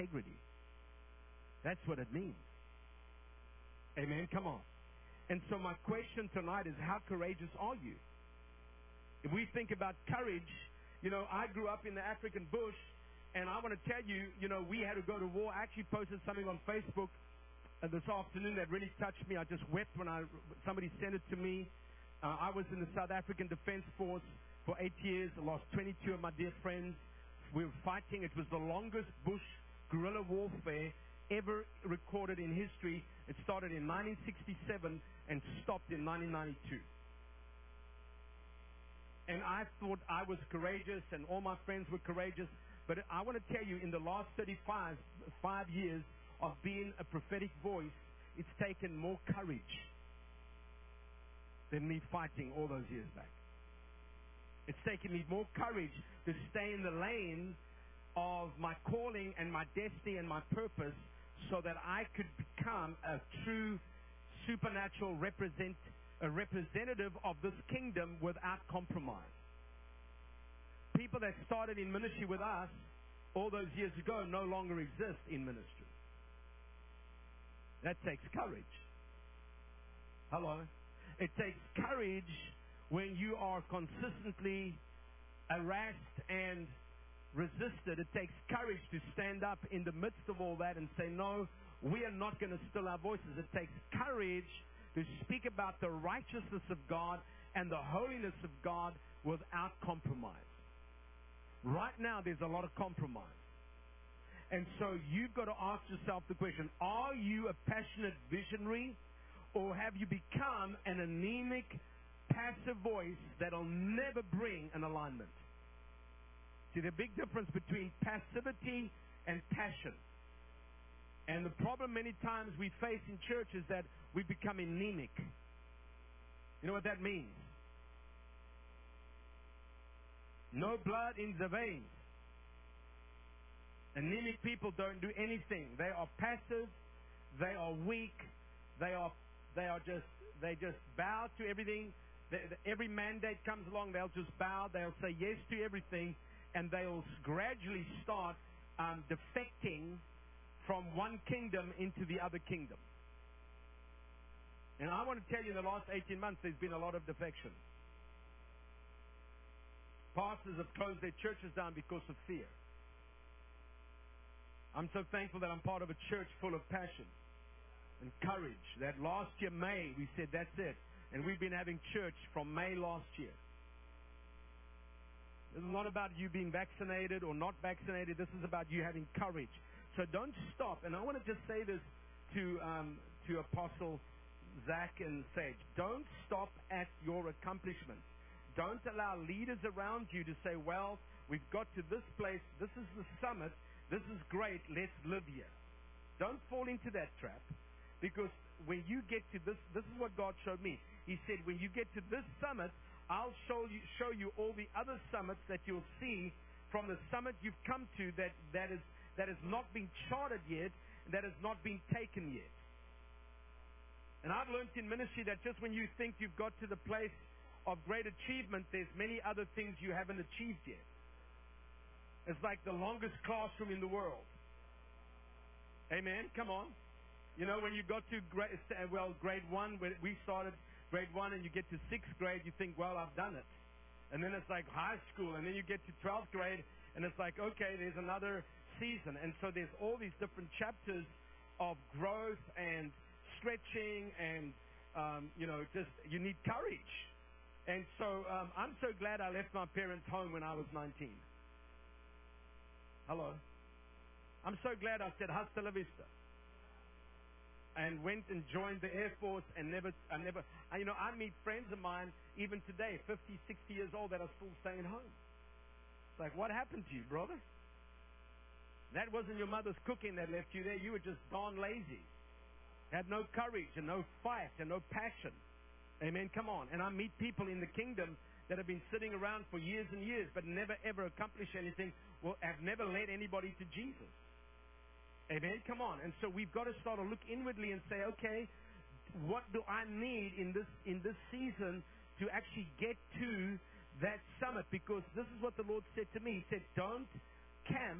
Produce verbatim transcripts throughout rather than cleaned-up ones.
integrity. That's what it means. Amen. Come on. And so my question tonight is, how courageous are you? If we think about courage, you know, I grew up in the African bush, and I want to tell you, you know, we had to go to war. I actually posted something on Facebook uh, this afternoon that really touched me. I just wept when I somebody sent it to me. Uh, I was in the South African Defense Force for eight years. I lost twenty-two of my dear friends. We were fighting. It was the longest bush guerrilla warfare ever recorded in history. It started in nineteen sixty-seven and stopped in nineteen ninety-two. And I thought I was courageous and all my friends were courageous. But I want to tell you, in the last thirty-five five years of being a prophetic voice, it's taken more courage than me fighting all those years back. It's taken me more courage to stay in the lane of my calling and my destiny and my purpose so that I could become a true supernatural represent, a representative of this kingdom without compromise. People that started in ministry with us all those years ago no longer exist in ministry. That takes courage. Hello? It takes courage when you are consistently harassed and resisted. It takes courage to stand up in the midst of all that and say, no, we are not going to still our voices. It takes courage to speak about the righteousness of God and the holiness of God without compromise. Right now, there's a lot of compromise. And so you've got to ask yourself the question, are you a passionate visionary, or have you become an anemic, passive voice that'll never bring an alignment? See, there's a big difference between passivity and passion. And the problem many times we face in church is that we become anemic. You know what that means? No blood in the veins. Anemic people don't do anything. They are passive. They are weak. They are they are just they just bow to everything. They, every mandate comes along, they'll just bow. They'll say yes to everything, and they'll gradually start um, defecting from one kingdom into the other kingdom. And I want to tell you, in the last eighteen months, there's been a lot of defection. Pastors have closed their churches down because of fear. I'm so thankful that I'm part of a church full of passion and courage. That last year, May, we said, that's it. And we've been having church from May last year. This is not about you being vaccinated or not vaccinated. This is about you having courage. So don't stop. And I want to just say this to, um, to Apostle Zach and Sage. Don't stop at your accomplishments. Don't allow leaders around you to say, well, we've got to this place. This is the summit. This is great. Let's live here. Don't fall into that trap. Because when you get to this, this is what God showed me. He said, when you get to this summit, I'll show you, show you all the other summits that you'll see from the summit you've come to that, that, is, that has not been charted yet, that has not been taken yet. And I've learned in ministry that just when you think you've got to the place of great achievement, there's many other things you haven't achieved yet. It's like the longest classroom in the world. Amen? Come on. You know, when you got to grade, well, grade one, when we started grade one and you get to sixth grade, you think, well, I've done it. And then it's like high school, and then you get to twelfth grade, and it's like, okay, there's another season. And so there's all these different chapters of growth and stretching and, um, you know, just you need courage. And so um, I'm so glad I left my parents' home when I was nineteen. Hello. I'm so glad I said hasta la vista. And went and joined the Air Force and never, I never, I, you know, I meet friends of mine even today, fifty, sixty years old, that are still staying home. It's like, what happened to you, brother? That wasn't your mother's cooking that left you there. You were just darn lazy. Had no courage and no fight and no passion. Amen. Come on. And I meet people in the kingdom that have been sitting around for years and years but never ever accomplished anything, well, have never led anybody to Jesus. Amen. Come on. And so we've got to start to look inwardly and say, okay, what do I need in this in this season to actually get to that summit? Because this is what the Lord said to me. He said, don't camp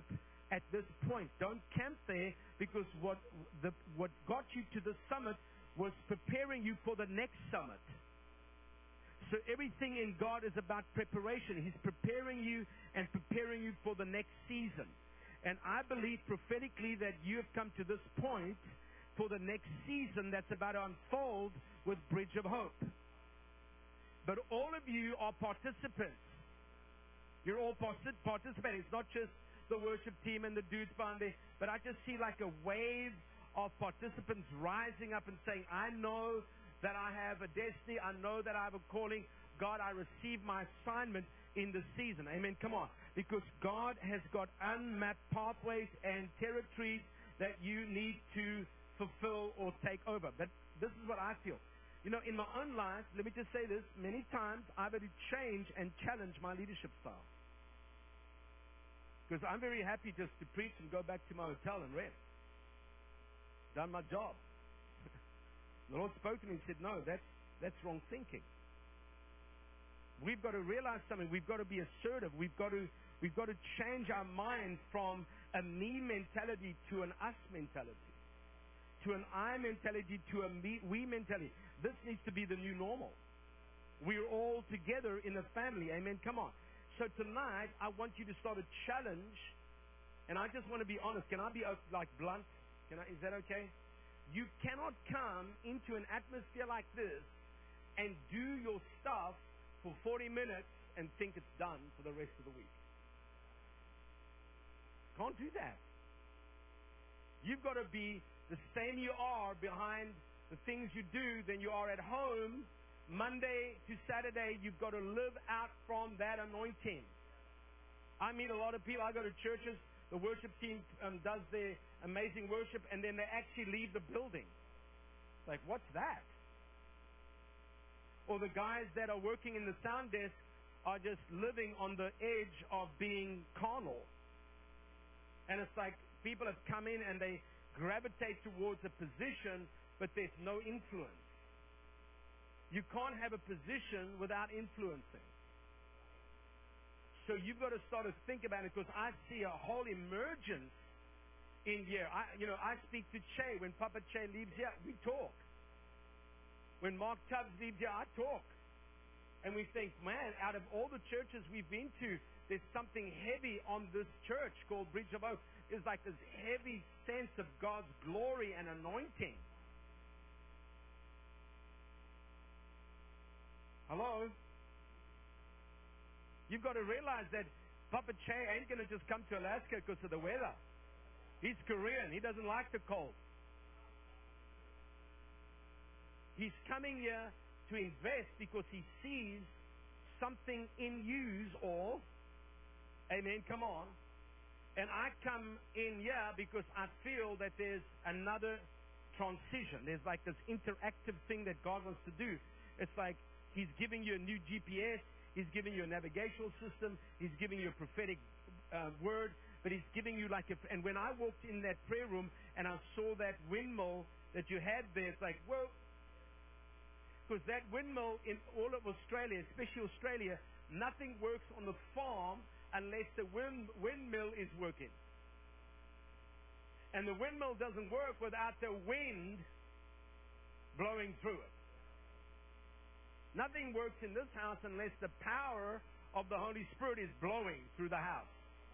at this point. Don't camp there, because what the what got you to the summit was preparing you for the next summit. So everything in God is about preparation. He's preparing you and preparing you for the next season. And I believe prophetically that you have come to this point for the next season that's about to unfold with Bridge of Hope. But all of you are participants. You're all participating. It's not just the worship team and the dudes behind there, but I just see like a wave of participants rising up and saying, I know that I have a destiny. I know that I have a calling. God, I receive my assignment in the season. Amen. Come on. Because God has got unmapped pathways and territories that you need to fulfill or take over. But this is what I feel. You know, in my own life, let me just say this, many times I've had to change and challenge my leadership style. Because I'm very happy just to preach and go back to my hotel and rest. Done my job. The Lord spoke to me and said, no, that's, that's wrong thinking. We've got to realize something. We've got to be assertive. We've got to, we've got to change our mind from a me mentality to an us mentality. To an I mentality to a me, we mentality. This needs to be the new normal. We're all together in a family. Amen. Come on. So tonight, I want you to start a challenge. And I just want to be honest. Can I be like blunt? Can I, is that okay? You cannot come into an atmosphere like this and do your stuff for forty minutes and think it's done for the rest of the week. Can't do that. You've got to be the same you are behind the things you do than you are at home. Monday to Saturday, you've got to live out from that anointing. I meet a lot of people. I go to churches. The worship team um, does their amazing worship, and then they actually leave the building. Like, what's that? Or the guys that are working in the sound desk are just living on the edge of being carnal. And it's like people have come in and they gravitate towards a position, but there's no influence. You can't have a position without influencing. So you've got to start to think about it, because I see a whole emergence in here. I, you know, I speak to Che. When Papa Che leaves here, we talk. When Mark Tubbs leaves here, I talk. And we think, man, out of all the churches we've been to, there's something heavy on this church called Bridge of Hope. There's like this heavy sense of God's glory and anointing. Hello? You've got to realize that Papa Che ain't going to just come to Alaska because of the weather. He's Korean. He doesn't like the cold. He's coming here to invest because he sees something in you's all. Amen. Come on. And I come in here because I feel that there's another transition. There's like this interactive thing that God wants to do. It's like He's giving you a new G P S. He's giving you a navigational system. He's giving you a prophetic uh, word. But He's giving you like a... And when I walked in that prayer room and I saw that windmill that you had there, it's like, whoa. Because that windmill in all of Australia, especially Australia, nothing works on the farm unless the wind, windmill is working. And the windmill doesn't work without the wind blowing through it. Nothing works in this house unless the power of the Holy Spirit is blowing through the house.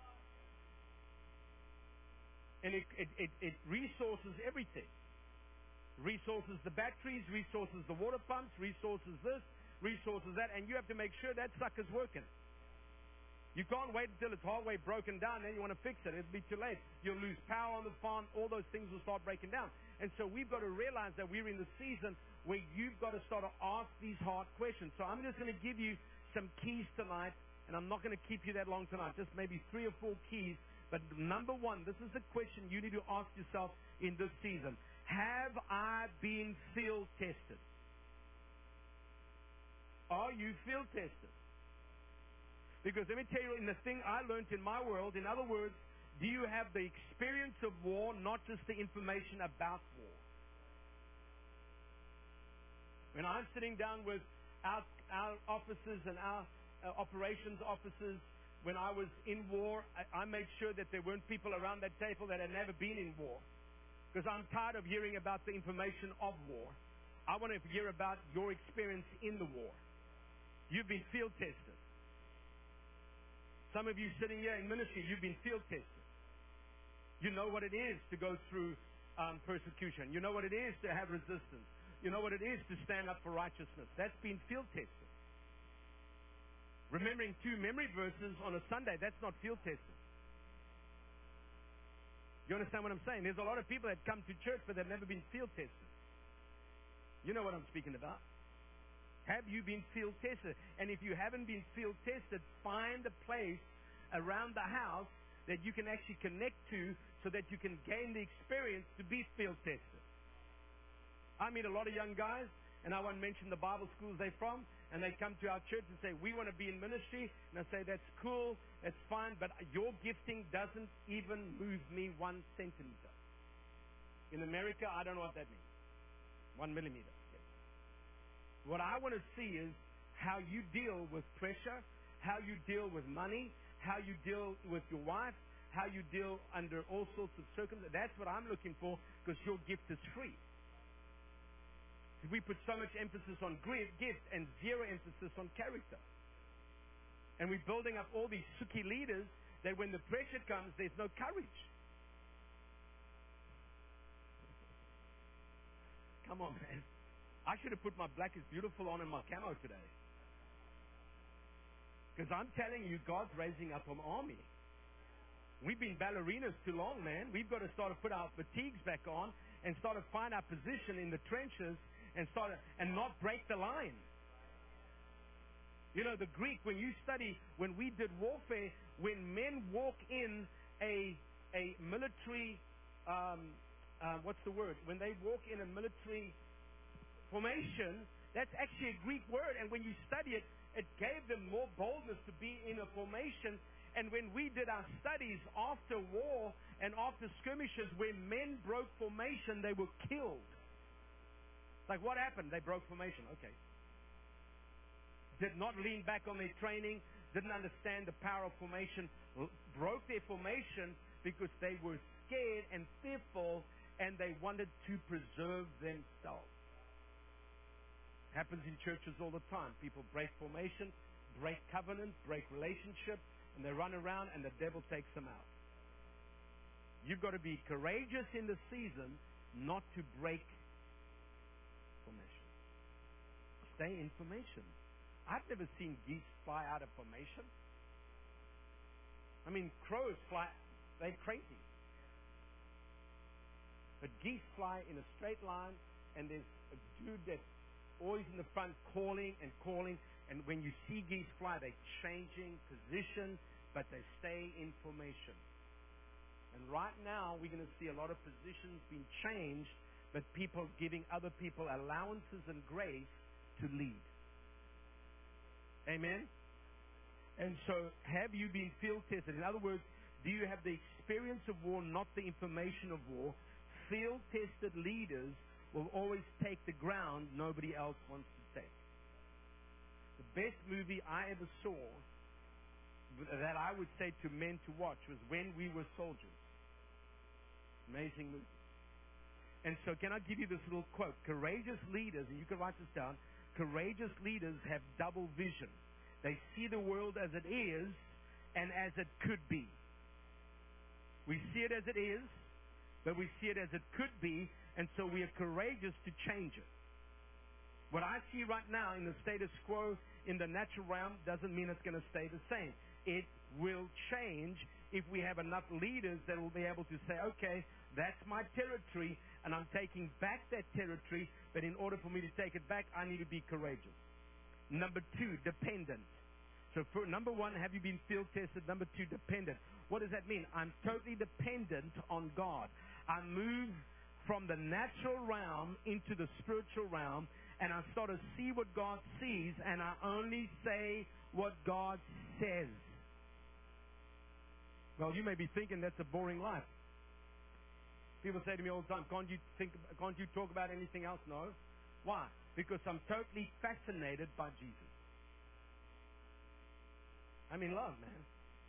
And it, it, it, it resources everything. Resources the batteries, resources the water pumps, resources this, resources that, and you have to make sure that sucker's working. You can't wait until it's halfway broken down, then you want to fix it. It'll be too late. You'll lose power on the farm. All those things will start breaking down. And so we've got to realize that we're in the season where you've got to start to ask these hard questions. So I'm just going to give you some keys tonight, and I'm not going to keep you that long tonight, just maybe three or four keys. But number one, this is a question you need to ask yourself in this season. Have I been field tested? Are you field tested? Because let me tell you, in the thing I learned in my world, in other words, do you have the experience of war, not just the information about war? When I'm sitting down with our, our officers and our uh, operations officers, when I was in war, I, I made sure that there weren't people around that table that had never been in war. Because I'm tired of hearing about the information of war. I want to hear about your experience in the war. You've been field tested. Some of you sitting here in ministry, you've been field tested. You know what it is to go through um, persecution. You know what it is to have resistance. You know what it is to stand up for righteousness. That's been field tested. Remembering two memory verses on a Sunday, that's not field testing. You understand what I'm saying? There's a lot of people that come to church but they've never been field tested. You know what I'm speaking about. Have you been field tested? And if you haven't been field tested, find a place around the house that you can actually connect to so that you can gain the experience to be field tested. I meet a lot of young guys, and I won't mention the Bible schools they're from, and they come to our church and say, we want to be in ministry. And I say, that's cool, that's fine, but your gifting doesn't even move me one centimeter. In America, I don't know what that means. One millimeter. Yes. What I want to see is how you deal with pressure, how you deal with money, how you deal with your wife, how you deal under all sorts of circumstances. That's what I'm looking for, because your gift is free. We put so much emphasis on gift and zero emphasis on character. And we're building up all these suki leaders that when the pressure comes, there's no courage. Come on, man. I should have put my black is beautiful on in my camo today. Because I'm telling you, God's raising up an army. We've been ballerinas too long, man. We've got to start to put our fatigues back on and start to find our position in the trenches and start to, and not break the line. You know, the Greek, when you study, when we did warfare, when men walk in a a military, um, uh, what's the word? When they walk in a military formation, that's actually a Greek word. And when you study it, it gave them more boldness to be in a formation. And when we did our studies after war and after skirmishes, when men broke formation, they were killed. Like, what happened? They broke formation. Okay. Did not lean back on their training, didn't understand the power of formation, broke their formation because they were scared and fearful, and they wanted to preserve themselves. Happens in churches all the time. People break formation, break covenant, break relationship, and they run around and the devil takes them out. You've got to be courageous in the season not to break formation. Stay in formation. I've never seen geese fly out of formation. I mean, crows fly, they're crazy. But geese fly in a straight line, and there's a dude that's always in the front calling and calling. And when you see geese fly, they're changing position, but they stay in formation. And right now, we're going to see a lot of positions being changed, but people giving other people allowances and grace to lead. Amen? And so, have you been field tested? In other words, do you have the experience of war, not the information of war? Field tested leaders will always take the ground nobody else wants to take. The best movie I ever saw that I would say to men to watch was When We Were Soldiers. Amazing movie. And so can I give you this little quote? Courageous leaders, and you can write this down, courageous leaders have double vision. They see the world as it is and as it could be. We see it as it is, but we see it as it could be, and so we are courageous to change it. What I see right now in the status quo in the natural realm doesn't mean it's going to stay the same. It will change if we have enough leaders that will be able to say, okay, that's my territory, and I'm taking back that territory, but in order for me to take it back, I need to be courageous. Number two, dependent. So for number one, have you been field tested? Number two, dependent. What does that mean? I'm totally dependent on God. I move from the natural realm into the spiritual realm, and I start to see what God sees, and I only say what God says. Well, you may be thinking that's a boring life. People say to me all the time, can't you think, can't you talk about anything else? No. Why? Because I'm totally fascinated by Jesus. I'm in love, man.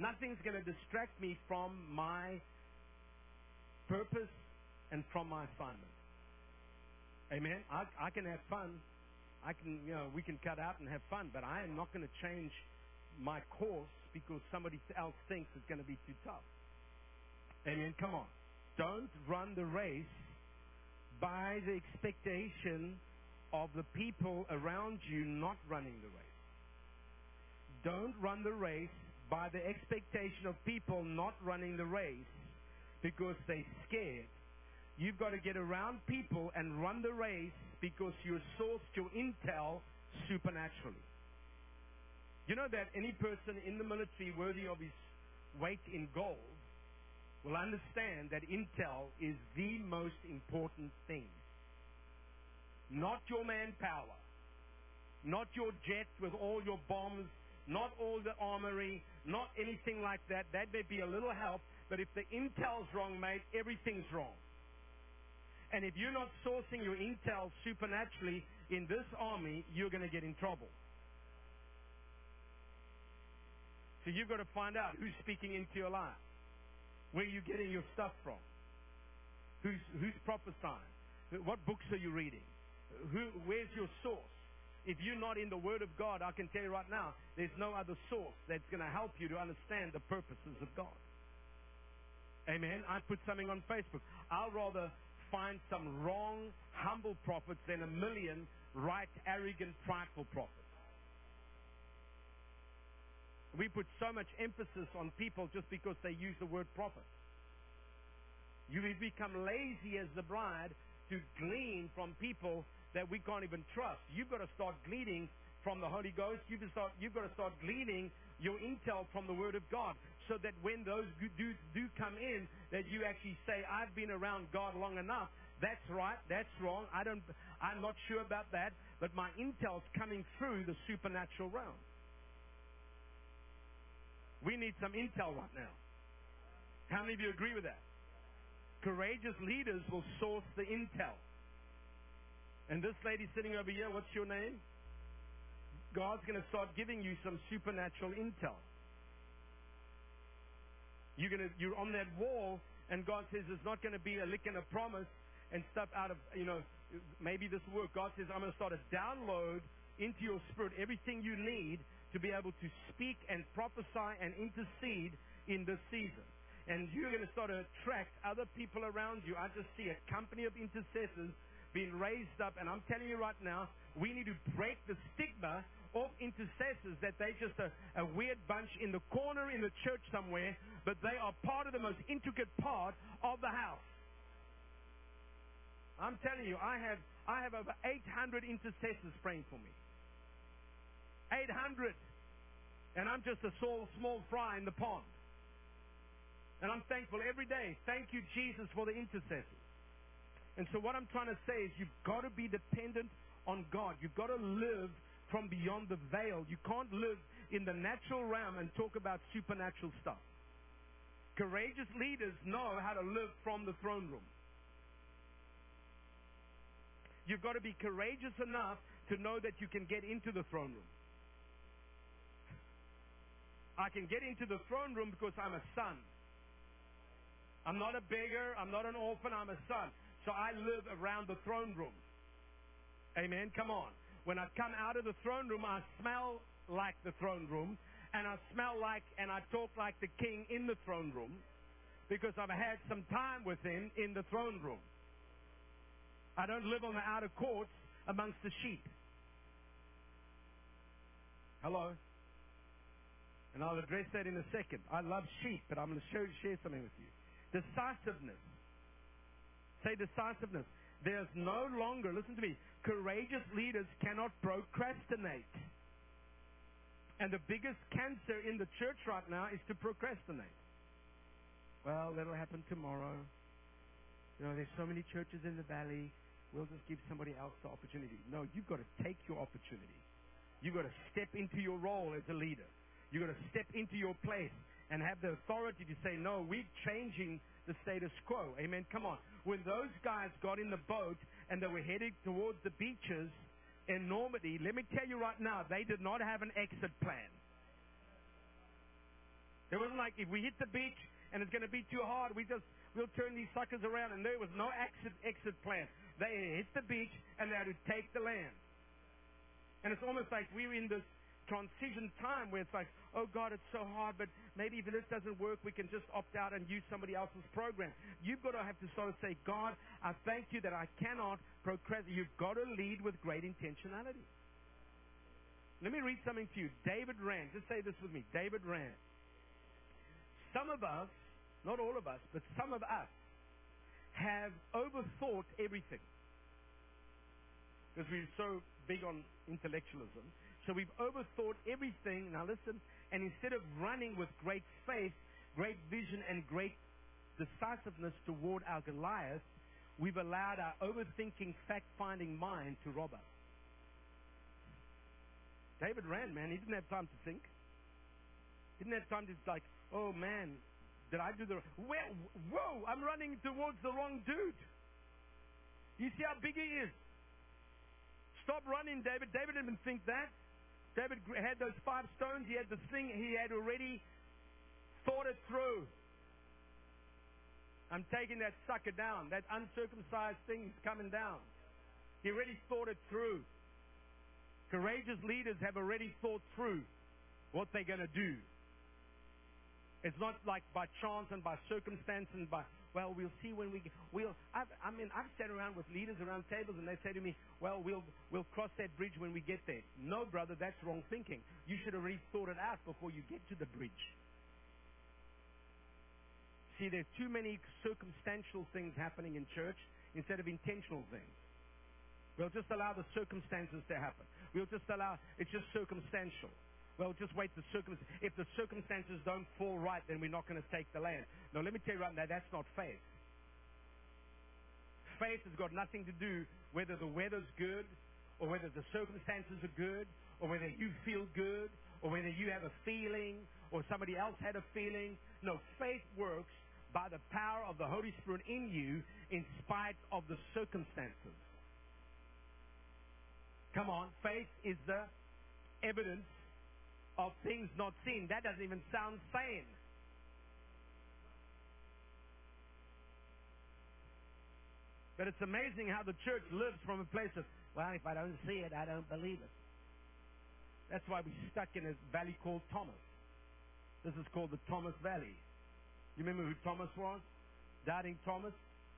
Nothing's going to distract me from my purpose and from my assignment. Amen. I, I can have fun. I can, you know, we can cut out and have fun, but I am not going to change my course because somebody else thinks it's going to be too tough. Amen. Come on. Don't run the race by the expectation of the people around you not running the race. Don't run the race by the expectation of people not running the race because they're scared. You've got to get around people and run the race because you're sourced your intel supernaturally. You know that any person in the military worthy of his weight in gold will understand that intel is the most important thing. Not your manpower, not your jet with all your bombs, not all the armory, not anything like that. That may be a little help, but if the intel's wrong, mate, everything's wrong. And if you're not sourcing your intel supernaturally in this army, you're going to get in trouble. So you've got to find out who's speaking into your life. Where are you getting your stuff from? Who's, who's prophesying? What books are you reading? Who, where's your source? If you're not in the Word of God, I can tell you right now, there's no other source that's going to help you to understand the purposes of God. Amen. I put something on Facebook. I'll rather find some wrong, humble prophets than a million right, arrogant, prideful prophets. We put so much emphasis on people just because they use the word prophet. You become lazy as the bride to glean from people that we can't even trust. You've got to start gleaning from the Holy Ghost. You've got to start, you've got to start gleaning your intel from the Word of God, so that when those do, do come in, that you actually say, I've been around God long enough. That's right. That's wrong. I don't, I'm not sure about that, but my intel's coming through the supernatural realm. We need some intel right now. How many of you agree with that? Courageous leaders will source the intel. And this lady sitting over here, what's your name? God's going to start giving you some supernatural intel. You're going to, you're on that wall, and God says there's not going to be a lick and a promise and stuff out of, you know, maybe this will work. God says, I'm going to start to download into your spirit everything you need to be able to speak and prophesy and intercede in this season. And you're going to start to attract other people around you. I just see a company of intercessors being raised up. And I'm telling you right now, we need to break the stigma of intercessors that they're just a, a weird bunch in the corner in the church somewhere, but they are part of the most intricate part of the house. I'm telling you, I have I have over eight hundred intercessors praying for me. eight hundred. And I'm just a small, small fry in the pond. And I'm thankful every day. Thank you, Jesus, for the intercessors. And so what I'm trying to say is you've got to be dependent on God. You've got to live from beyond the veil. You can't live in the natural realm and talk about supernatural stuff. Courageous leaders know how to live from the throne room. You've got to be courageous enough to know that you can get into the throne room. I can get into the throne room because I'm a son. I'm not a beggar. I'm not an orphan. I'm a son. So I live around the throne room. Amen. Come on. When I come out of the throne room, I smell like the throne room. And I smell like and I talk like the king in the throne room. Because I've had some time with him in the throne room. I don't live on the outer courts amongst the sheep. Hello? And I'll address that in a second. I love sheep, but I'm going to show, share something with you. Decisiveness. Say decisiveness. There's no longer, listen to me, courageous leaders cannot procrastinate. And the biggest cancer in the church right now is to procrastinate. Well, that'll happen tomorrow. You know, there's so many churches in the valley. We'll just give somebody else the opportunity. No, you've got to take your opportunity. You've got to step into your role as a leader. You've got to step into your place and have the authority to say, no, we're changing the status quo. Amen. Come on. When those guys got in the boat and they were heading towards the beaches in Normandy, let me tell you right now, they did not have an exit plan. There wasn't like, if we hit the beach and it's going to be too hard, we just, we'll turn these suckers around. And there was no exit, exit plan. They hit the beach and they had to take the land. And it's almost like we're in this transition time where it's like, oh God, it's so hard, but maybe if this doesn't work, we can just opt out and use somebody else's program. You've got to have to sort of say, God, I thank you that I cannot procrastinate. You've got to lead with great intentionality. Let me read something to you. David ran. Just say this with me. David ran. Some of us, not all of us, but some of us have overthought everything. Because we're so big on intellectualism. So we've overthought everything. Now listen, and instead of running with great faith, great vision, and great decisiveness toward our Goliath, we've allowed our overthinking, fact-finding mind to rob us. David ran, man. He didn't have time to think. He didn't have time to like, oh man, did I do the well, whoa, I'm running towards the wrong dude. You see how big he is? Stop running, David. David didn't think that. David had those five stones. He had the thing. He had already thought it through. I'm taking that sucker down. That uncircumcised thing is coming down. He already thought it through. Courageous leaders have already thought through what they're going to do. It's not like by chance and by circumstance and by, well, we'll see when we, we'll, I've, I mean, I've sat around with leaders around tables and they say to me, well, we'll, we'll cross that bridge when we get there. No, brother, that's wrong thinking. You should have already thought it out before you get to the bridge. See, there's too many circumstantial things happening in church instead of intentional things. We'll just allow the circumstances to happen. We'll just allow, it's just circumstantial. Well, just wait the circumstances. If the circumstances don't fall right, then we're not going to take the land. No, let me tell you right now, that's not faith. Faith has got nothing to do whether the weather's good or whether the circumstances are good or whether you feel good or whether you have a feeling or somebody else had a feeling. No, faith works by the power of the Holy Spirit in you in spite of the circumstances. Come on, faith is the evidence of things not seen. That doesn't even sound sane. But it's amazing how the church lives from a place of, well, if I don't see it, I don't believe it. That's why we're stuck in a valley called Thomas. This is called the Thomas Valley. You remember who Thomas was? Doubting Thomas?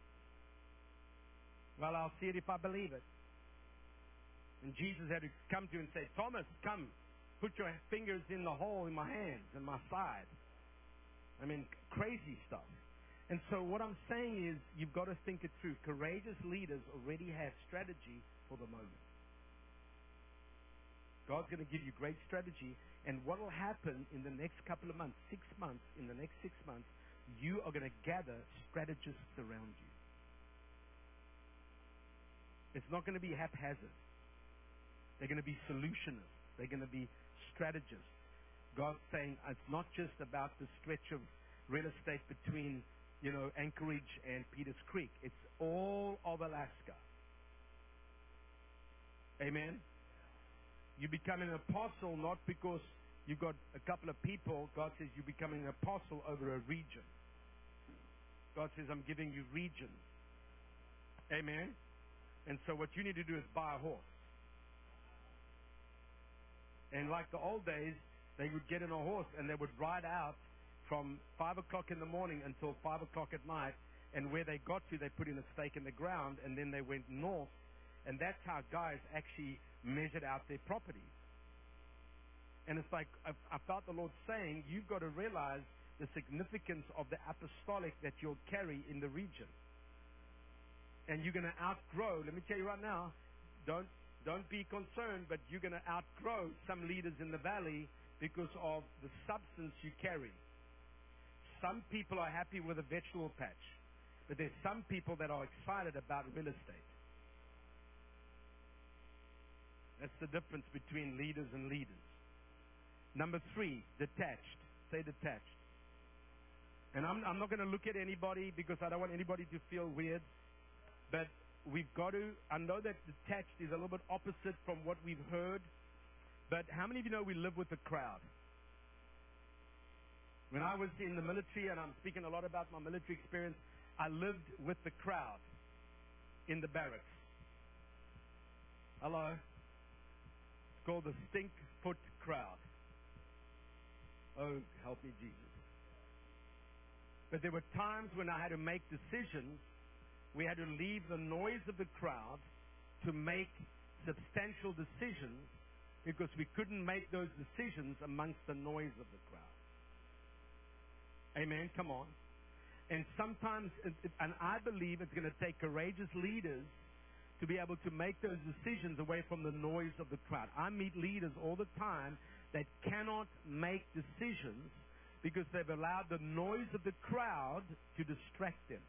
Well, I'll see it if I believe it. And Jesus had to come to him and say, Thomas, come. Put your fingers in the hole in my hands and my side. I mean, crazy stuff. And so what I'm saying is, you've got to think it through. Courageous leaders already have strategy for the moment. God's going to give you great strategy. And what will happen in the next couple of months, six months, in the next six months, you are going to gather strategists around you. It's not going to be haphazard. They're going to be solutionists. They're going to be strategists. God's saying it's not just about the stretch of real estate between, you know, Anchorage and Peters Creek. It's all of Alaska. Amen? You become an apostle not because you've got a couple of people. God says you're becoming an apostle over a region. God says, I'm giving you regions. Amen? And so what you need to do is buy a horse. And like the old days, they would get in a horse and they would ride out from five o'clock in the morning until five o'clock at night. And where they got to, they put in a stake in the ground and then they went north. And that's how guys actually measured out their properties. And it's like, I, I felt the Lord saying, you've got to realize the significance of the apostolic that you'll carry in the region. And you're going to outgrow, let me tell you right now, don't, don't be concerned, but you're going to outgrow some leaders in the valley because of the substance you carry. Some people are happy with a vegetable patch, but there's some people that are excited about real estate. That's the difference between leaders and leaders. Number three, detached. Say detached. And I'm, I'm not going to look at anybody because I don't want anybody to feel weird. But we've got to, I know that detached is a little bit opposite from what we've heard. But how many of you know we live with the crowd? When I was in the military, and I'm speaking a lot about my military experience, I lived with the crowd in the barracks. Hello? It's called the stink foot crowd. Oh, help me, Jesus. But there were times when I had to make decisions. We had to leave the noise of the crowd to make substantial decisions because we couldn't make those decisions amongst the noise of the crowd. Amen? Come on. And sometimes, it, it, and I believe it's going to take courageous leaders to be able to make those decisions away from the noise of the crowd. I meet leaders all the time that cannot make decisions because they've allowed the noise of the crowd to distract them.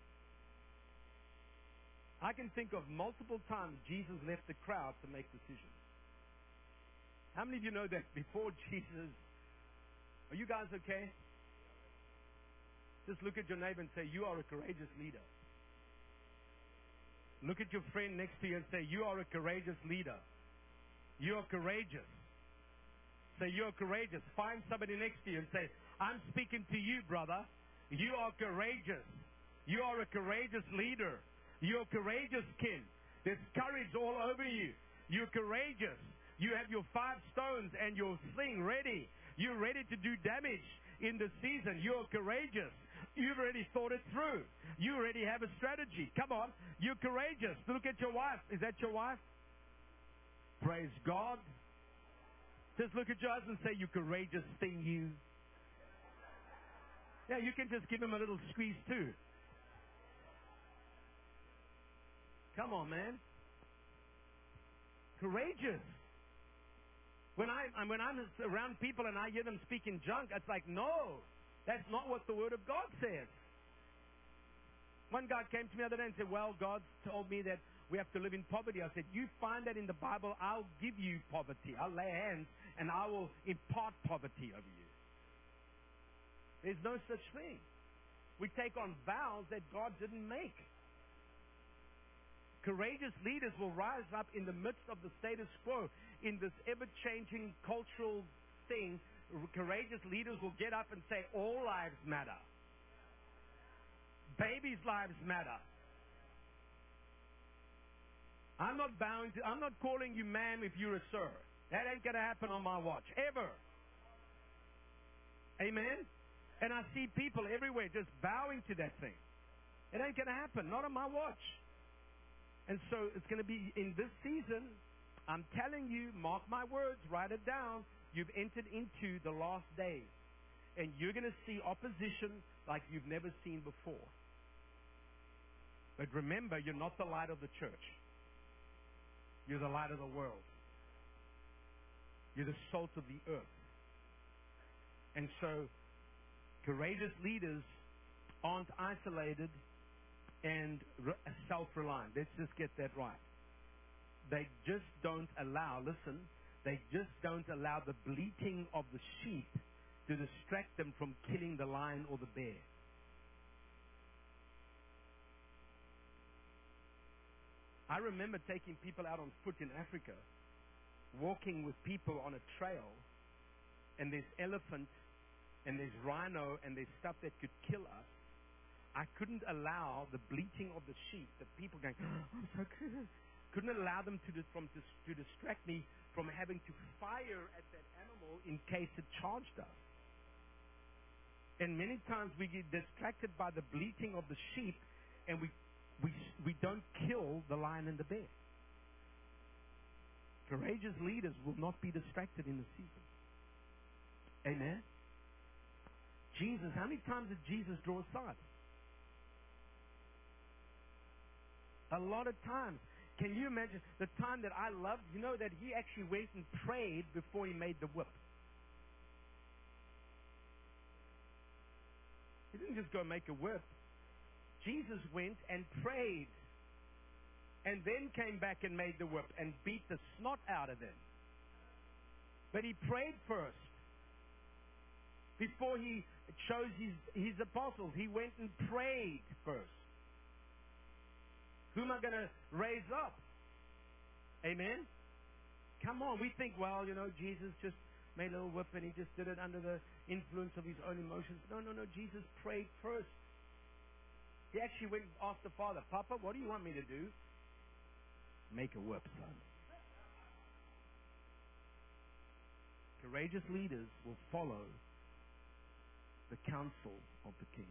I can think of multiple times Jesus left the crowd to make decisions. How many of you know that before Jesus... Are you guys okay? Just look at your neighbor and say, you are a courageous leader. Look at your friend next to you and say, you are a courageous leader. You are courageous. Say, you are courageous. Find somebody next to you and say, I'm speaking to you, brother. You are courageous. You are a courageous leader. You are courageous, kin. There's courage all over you. You're courageous. You have your five stones and your sling ready. You're ready to do damage in the season. You're courageous. You've already thought it through. You already have a strategy. Come on. You're courageous. Look at your wife. Is that your wife? Praise God. Just look at your husband and say, you courageous thing, you. Yeah, you can just give him a little squeeze too. Come on, man. Courageous. When, I, when I'm around people and I hear them speaking junk, it's like, no, that's not what the Word of God says. One guy came to me the other day and said, well, God told me that we have to live in poverty. I said, you find that in the Bible, I'll give you poverty. I'll lay hands and I will impart poverty over you. There's no such thing. We take on vows that God didn't make. Courageous leaders will rise up in the midst of the status quo. In this ever-changing cultural thing, courageous leaders will get up and say, all lives matter. Babies' lives matter. I'm not bowing to, I'm not calling you ma'am if you're a sir. That ain't going to happen on my watch, ever. Amen? And I see people everywhere just bowing to that thing. It ain't going to happen, not on my watch. And so it's going to be in this season, I'm telling you, mark my words, write it down, you've entered into the last days. And you're going to see opposition like you've never seen before. But remember, you're not the light of the church. You're the light of the world. You're the salt of the earth. And so, courageous leaders aren't isolated and self-reliant. Let's just get that right. They just don't allow, listen, they just don't allow the bleating of the sheep to distract them from killing the lion or the bear. I remember taking people out on foot in Africa, walking with people on a trail, and there's elephant, and there's rhino, and there's stuff that could kill us. I couldn't allow the bleating of the sheep, the people going, oh, I'm so good. Couldn't allow them to, from, to, to distract me from having to fire at that animal in case it charged us. And many times we get distracted by the bleating of the sheep, and we, we, we don't kill the lion and the bear. Courageous leaders will not be distracted in the season. Amen? Jesus, how many times did Jesus draw aside? A lot of times. Can you imagine the time that I loved? You know that he actually went and prayed before he made the whip. He didn't just go make a whip. Jesus went and prayed and then came back and made the whip and beat the snot out of them. But he prayed first. Before he chose his, his apostles, he went and prayed first. Who am I going to raise up? Amen? Come on, we think, well, you know, Jesus just made a little whip and he just did it under the influence of his own emotions. No, no, no. Jesus prayed first. He actually went and asked the Father, Papa, what do you want me to do? Make a whip, son. Courageous leaders will follow the counsel of the king.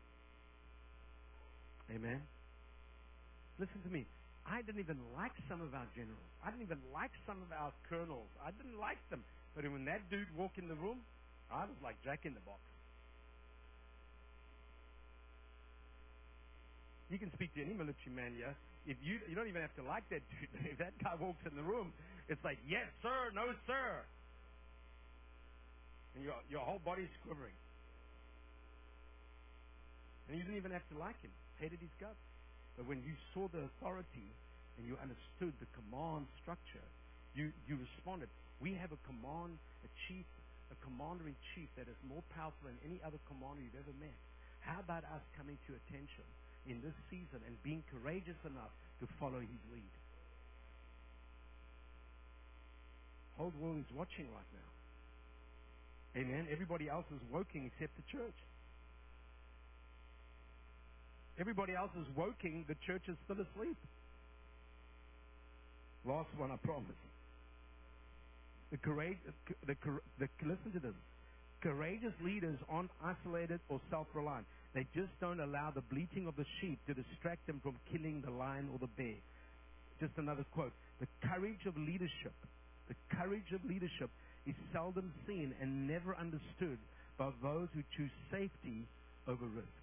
Amen. Listen to me. I didn't even like some of our generals. I didn't even like some of our colonels. I didn't like them. But when that dude walked in the room, I was like Jack in the Box. You can speak to any military man here. If you you don't even have to like that dude. If that guy walks in the room, it's like, yes, sir, no, sir. And your your whole body's quivering. And you didn't even have to like him. Hated his guts. But when you saw the authority and you understood the command structure, you, you responded. We have a command, a chief, a commander-in-chief that is more powerful than any other commander you've ever met. How about us coming to attention in this season and being courageous enough to follow his lead? The whole world is watching right now. Amen. Everybody else is woking except the church. Everybody else is woking. The church is still asleep. Last one, I promise. The courage, the, the, listen to this. Courageous leaders aren't isolated or self-reliant. They just don't allow the bleating of the sheep to distract them from killing the lion or the bear. Just another quote. The courage of leadership, the courage of leadership is seldom seen and never understood by those who choose safety over risk.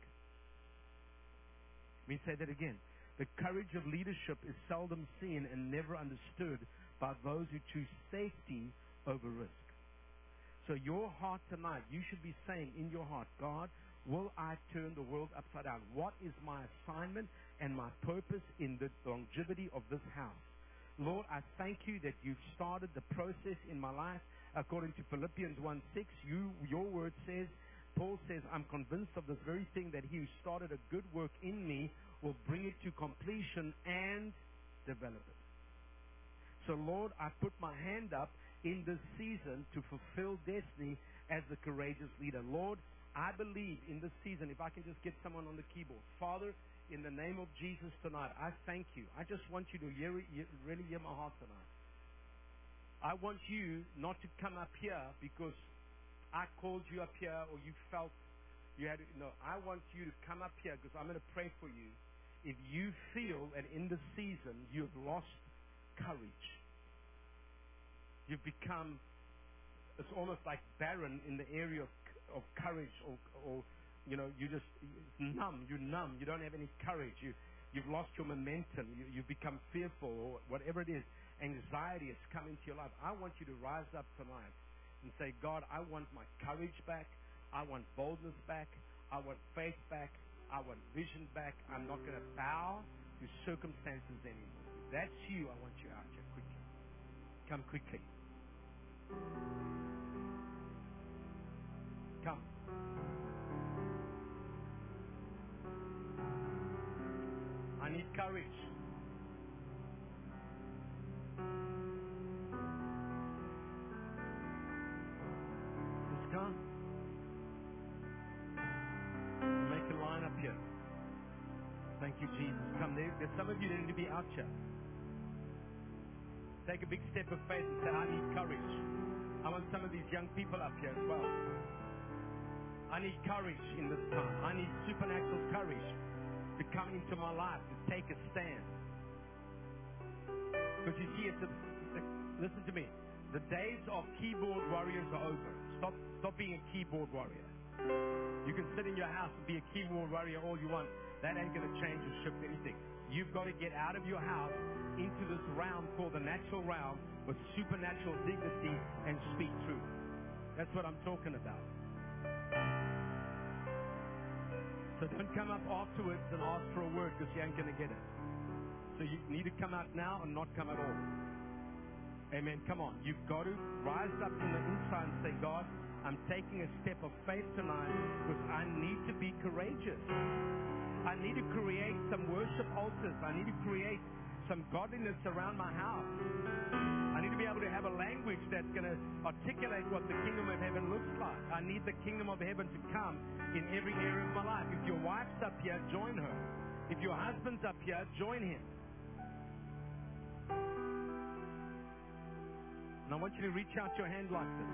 Let me say that again. The courage of leadership is seldom seen and never understood by those who choose safety over risk. So your heart tonight, you should be saying in your heart, God, will I turn the world upside down? What is my assignment and my purpose in the longevity of this house? Lord, I thank you that you've started the process in my life. According to Philippians one six, you, your word says, Paul says, I'm convinced of this very thing, that he who started a good work in me will bring it to completion and develop it. So, Lord, I put my hand up in this season to fulfill destiny as the courageous leader. Lord, I believe in this season, if I can just get someone on the keyboard. Father, in the name of Jesus tonight, I thank you. I just want you to hear, really hear my heart tonight. I want you not to come up here because I called you up here or you felt you had to. No, I want you to come up here because I'm going to pray for you. If you feel that in this season you've lost courage, you've become, it's almost like barren in the area of, of courage, or, or, you know, you just, it's numb, you're numb, you don't have any courage, you, you've lost your momentum, you, you've become fearful, or whatever it is, anxiety has come into your life. I want you to rise up tonight and say, God, I want my courage back. I want boldness back. I want faith back. I want vision back. I'm not going to bow to circumstances anymore. If that's you, I want you out here quickly. Come quickly. Come. I need courage. Just come. Make a line up here. Thank you, Jesus. Come there. There's some of you that need to be out here. Take a big step of faith and say, I need courage. I want some of these young people up here as well. I need courage in this time. I need supernatural courage to come into my life, to take a stand. Because you see, it's a, it's a, listen to me. The days of keyboard warriors are over. Stop, stop being a keyboard warrior. You can sit in your house and be a keyboard warrior all you want. That ain't going to change or shift anything. You've got to get out of your house into this realm called the natural realm with supernatural dignity and speak truth. That's what I'm talking about. So don't come up afterwards and ask for a word because you ain't going to get it. So you need to come out now and not come at all. Amen. Come on. You've got to rise up from the inside and say, God, I'm taking a step of faith tonight because I need to be courageous. I need to create some worship altars. I need to create some godliness around my house. I need need to be able to have a language that's going to articulate what the kingdom of heaven looks like. I need the kingdom of heaven to come in every area of my life. If your wife's up here, join her. If your husband's up here, join him. And I want you to reach out your hand like this.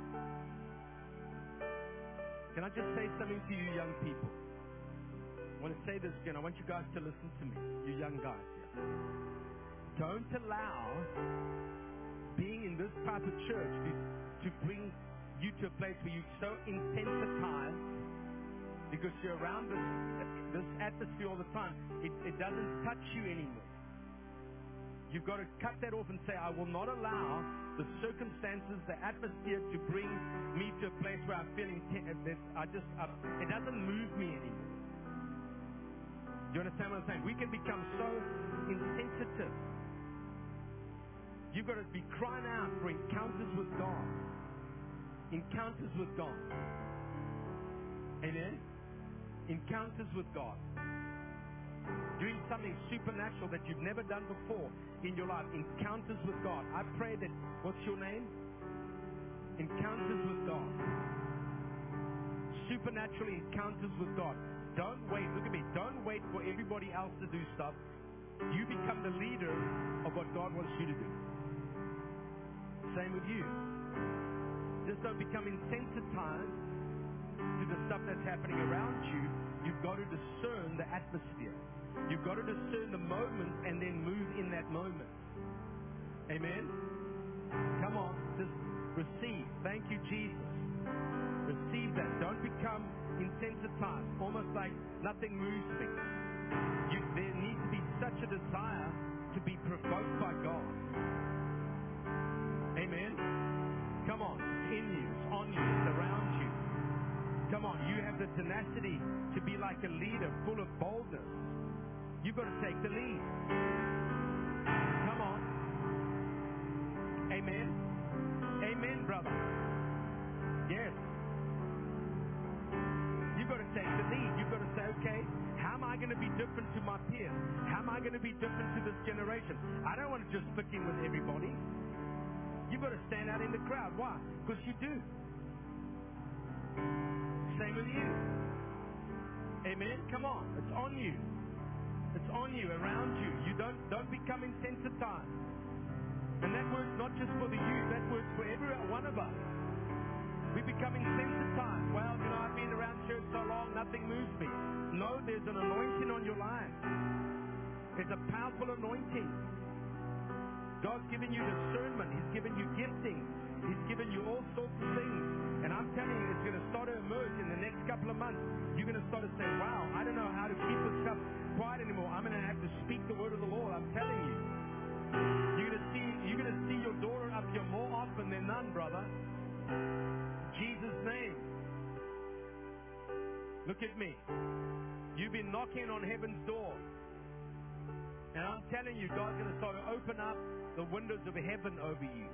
Can I just say something to you young people? I want to say this again. I want you guys to listen to me, you young guys here. Don't allow being in this type of church to, to bring you to a place where you're so insensitized because you're around this, this atmosphere all the time. It, it doesn't touch you anymore. You've got to cut that off and say, I will not allow the circumstances, the atmosphere to bring me to a place where I'm feeling, that I just, I, it doesn't move me anymore. Do you understand what I'm saying? We can become so insensitive. You've got to be crying out for encounters with God. Encounters with God. Amen? Encounters with God. Doing something supernatural that you've never done before in your life. Encounters with God. I pray that, what's your name? Encounters with God. Supernatural encounters with God. Don't wait, look at me, don't wait for everybody else to do stuff. You become the leader of what God wants you to do. Same with you. Just don't become insensitized to the stuff that's happening around you. You've got to discern the atmosphere. You've got to discern the moment and then move in that moment. Amen? Come on, just receive. Thank you, Jesus. Receive that. Don't become insensitized, almost like nothing moves me. You, there needs to be such a desire to be provoked by God. Amen? Come on, it's in you, it's on you, it's around you. Come on, you have the tenacity to be like a leader, full of boldness. You've got to take the lead. Come on. Amen? Amen, brother. Yes. You've got to take the lead. You've got to say, okay, how am I going to be different to my peers? How am I going to be different to this generation? I don't want to just fit in with everybody. You've got to stand out in the crowd. Why? Because you do. Same with you. Amen? Come on. It's on you. It's on you, around you. You don't, don't become insensitized. And that word's not just for the youth. That word's for every one of us. We become insensitized. Well, you know, I've been around church so long, nothing moves me. No, there's an anointing on your life. There's a powerful anointing. God's given you discernment. He's given you gifting. He's given you all sorts of things. And I'm telling you, it's going to start to emerge in the next couple of months. You're going to start to say, wow, I don't know how to keep this stuff quiet anymore. I'm going to have to speak the word of the Lord. I'm telling you. You're going to see, you're going to see your daughter up here more often than none, brother. Jesus' name. Look at me. You've been knocking on heaven's door. And I'm telling you, God's going to start to open up the windows of heaven over you.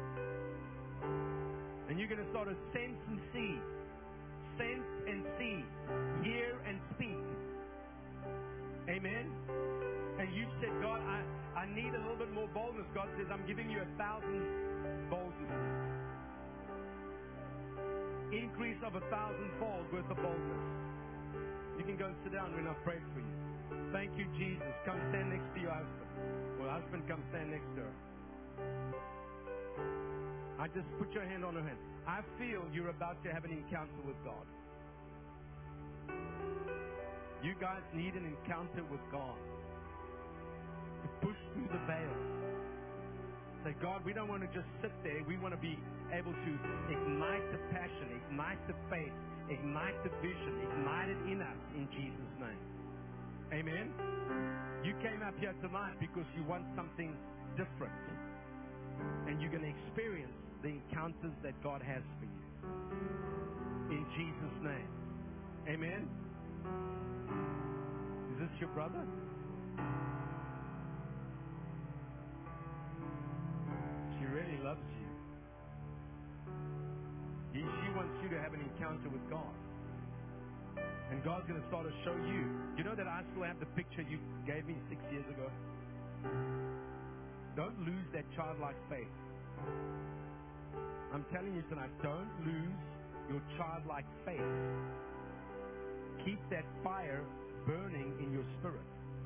And you're going to start to sense and see. Sense and see. Hear and speak. Amen? And you said, God, I, I need a little bit more boldness. God says, I'm giving you a thousand boldness. Increase of a thousandfold worth of boldness. You can go and sit down when I've prayed for you. Thank you, Jesus. Come stand next to your husband. Well, husband, come stand next to her. I just put your hand on her hand. I feel you're about to have an encounter with God. You guys need an encounter with God. To push through the veil. Say, God, we don't want to just sit there. We want to be able to ignite the passion, ignite the faith, ignite the vision, ignite it in us in Jesus' name. Amen? You came up here tonight because you want something different. And you're going to experience the encounters that God has for you. In Jesus' name. Amen? Is this your brother? She really loves you. He, she wants you to have an encounter with God. And God's going to start to show you. You know that I still have the picture you gave me six years ago? Don't lose that childlike faith. I'm telling you tonight, don't lose your childlike faith. Keep that fire burning in your spirit.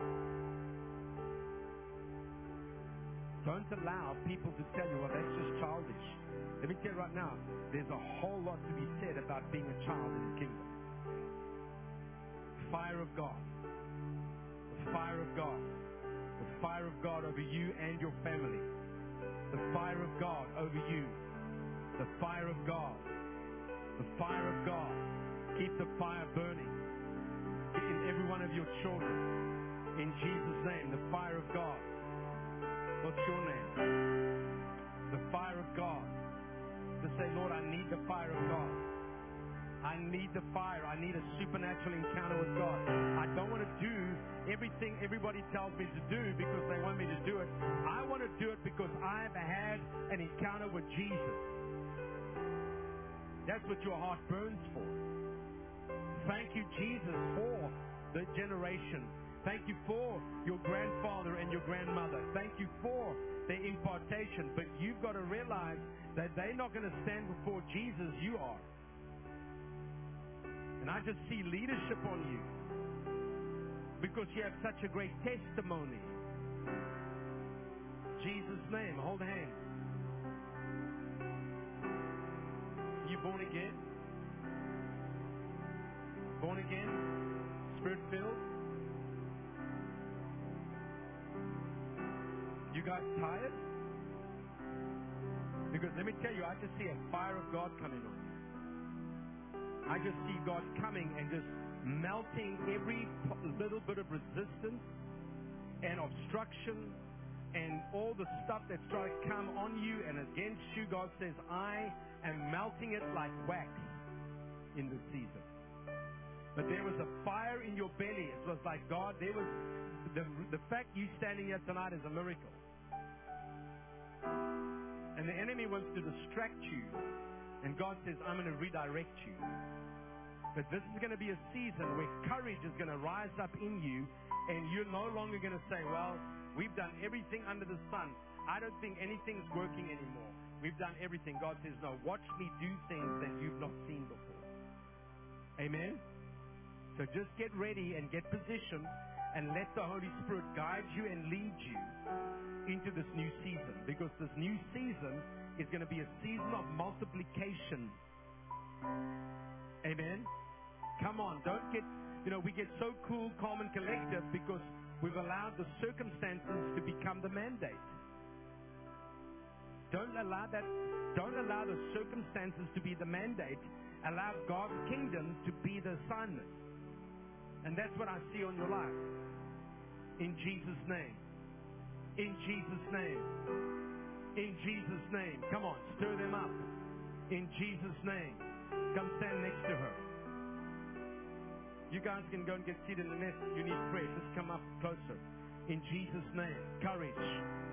Don't allow people to tell you, well, that's just childish. Let me tell you right now, there's a whole lot to be said about being a child in the kingdom. Fire of God. The fire of God. The fire of God over you and your family. The fire of God over you. The fire of God. The fire of God. Keep the fire burning in every one of your children. In Jesus' name, the fire of God. What's your name? The fire of God. To say, Lord, I need the fire of God. I need the fire. I need a supernatural encounter with God. I don't want to do everything everybody tells me to do because they want me to do it. I want to do it because I've had an encounter with Jesus. That's what your heart burns for. Thank you, Jesus, for the generation. Thank you for your grandfather and your grandmother. Thank you for their impartation. But you've got to realize that they're not going to stand before Jesus. You are. And I just see leadership on you because you have such a great testimony. Jesus' name, hold hands. You born again? Born again? Spirit-filled? You guys tired? Because let me tell you, I just see a fire of God coming on you. I just see God coming and just melting every little bit of resistance and obstruction and all the stuff that's trying to come on you and against you. God says, I am melting it like wax in this season. But there was a fire in your belly. It was like God, there was, the, the fact you standing here tonight is a miracle. And the enemy wants to distract you. And God says, I'm going to redirect you. But this is going to be a season where courage is going to rise up in you. And you're no longer going to say, well, we've done everything under the sun. I don't think anything's working anymore. We've done everything. God says, no, watch me do things that you've not seen before. Amen? So just get ready and get positioned and let the Holy Spirit guide you and lead you into this new season. Because this new season is going to be a season of multiplication. Amen? Come on, don't get, you know, we get so cool, calm, and collective because we've allowed the circumstances to become the mandate. Don't allow that, don't allow the circumstances to be the mandate. Allow God's kingdom to be the assignment. And that's what I see on your life. In Jesus' name. In Jesus' name. In Jesus' name. Come on, stir them up. In Jesus' name. Come stand next to her. You guys can go and get seated in the nest. You need prayer. Just come up closer. In Jesus' name. Courage.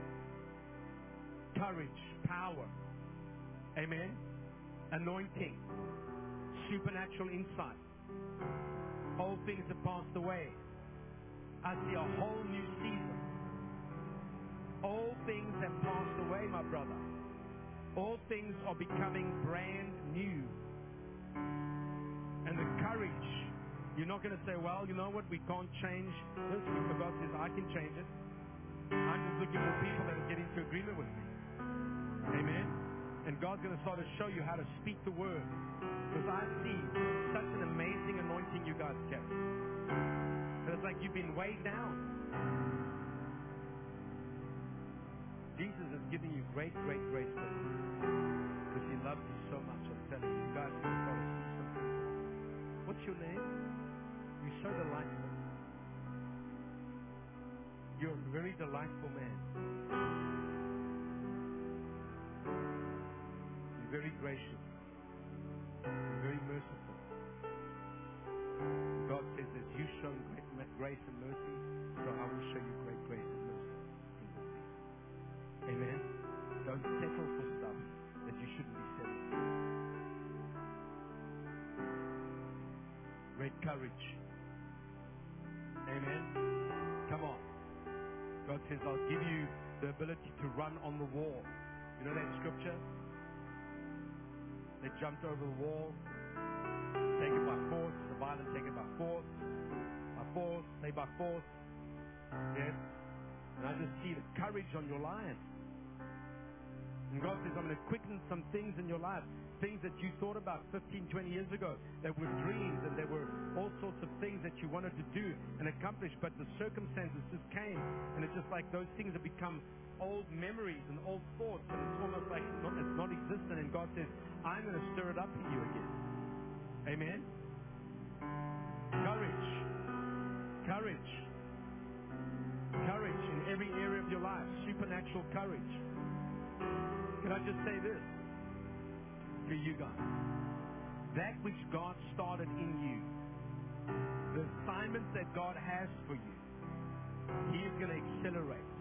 Courage. Power. Amen. Anointing. Supernatural insight. All things have passed away. I see a whole new season. All things have passed away, my brother. All things are becoming brand new. And the courage, you're not going to say, well, you know what, we can't change this. Because God says, I can change it. I'm just looking for people that will get into agreement with me. Amen? And God's going to start to show you how to speak the word. Because I see such an amazing anointing you guys carry. And it's like you've been weighed down. Jesus is giving you great, great grace because He loves you so much. I'm telling you, you guys are going to start to see something. What's your name? You're so delightful. You're a very delightful man. You're very gracious. You're very merciful. God says, as you've shown great grace and mercy, so I will show you great grace and mercy in this season. Amen? Don't settle for stuff that you shouldn't be settling for. Great courage. Amen? Come on. God says, I'll give you the ability to run on the wall. You know that scripture? They jumped over the wall, take it by force. The violent take it by force, by force, take by force. Yes. And I just see the courage on your life. And God says, I'm going to quicken some things in your life. Things that you thought about fifteen, twenty years ago that were dreams, and there were all sorts of things that you wanted to do and accomplish, but the circumstances just came, and it's just like those things have become old memories and old thoughts, and it's almost like not, it's not existent. And God says, I'm going to stir it up in you again. Amen? Courage. Courage. Courage in every area of your life. Supernatural courage. Can I just say this to you guys? That which God started in you, the assignments that God has for you, He is going to accelerate.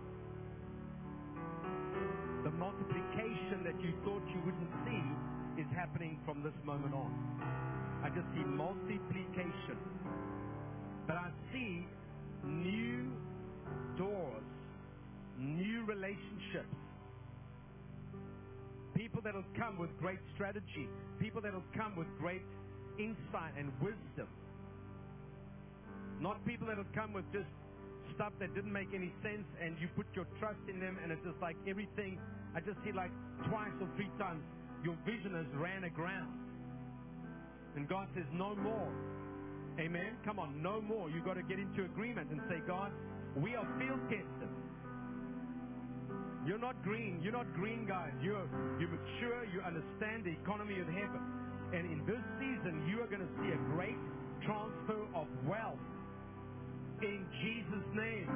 The multiplication that you thought you wouldn't see is happening from this moment on. I just see multiplication. But I see new doors, new relationships. People that will come with great strategy. People that will come with great insight and wisdom. Not people that will come with just stuff that didn't make any sense and you put your trust in them and it's just like everything. I just see like twice or three times your vision has ran aground. And God says, no more. Amen? Come on, no more. You've got to get into agreement and say, God, we are field tested. You're not green. You're not green, guys. You're, you're mature. You understand the economy of heaven. And in this season, you are going to see a great transfer of wealth. In Jesus' name.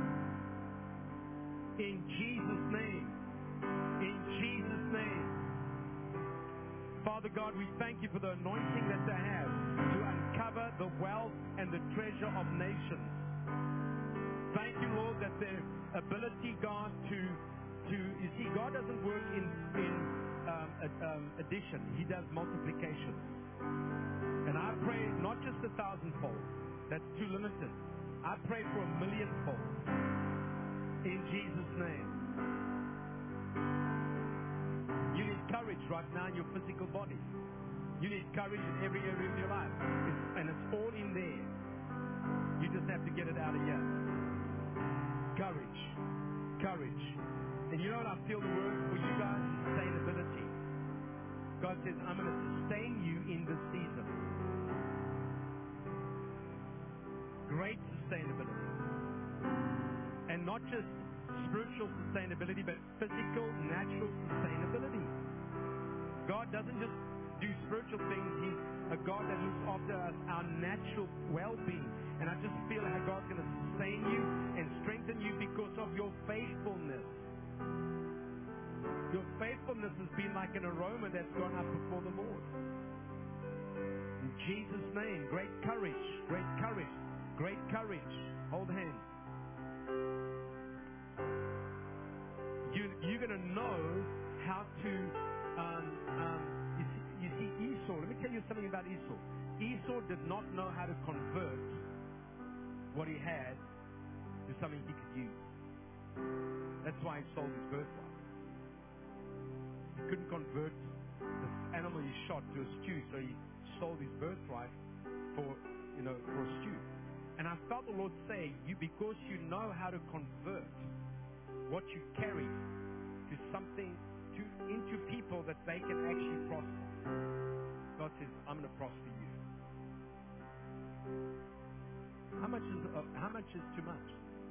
In Jesus' name. In Jesus' name. Father God, we thank you for the anointing that they have to uncover the wealth and the treasure of nations. Thank you, Lord, that their ability, God, to To, you see, God doesn't work in, in um, um, addition. He does multiplication. And I pray not just a thousandfold. That's too limited. I pray for a millionfold. In Jesus' name. You need courage right now in your physical body. You need courage in every area of your life. It's, and it's all in there. You just have to get it out of here. Courage. Courage. And you know what I feel the word for you guys? Sustainability. God says, I'm going to sustain you in this season. Great sustainability. And not just spiritual sustainability, but physical, natural sustainability. God doesn't just do spiritual things. He's a God that looks after us, our natural well-being. And I just feel how God's going to sustain you and strengthen you because of your faithfulness. Your faithfulness has been like an aroma that's gone up before the Lord. In Jesus' name, great courage, great courage, great courage. Hold hands. You, you're going to know how to, um, um, you, see, you see Esau. Let me tell you something about Esau. Esau did not know how to convert what he had to something he could use. That's why he sold his birthright. He couldn't convert the animal he shot to a stew, so he sold his birthright for, you know, for a stew. And I felt the Lord say, you, because you know how to convert what you carry to something, to into people that they can actually prosper. God says, I'm going to prosper you. How much is uh, how much is too much?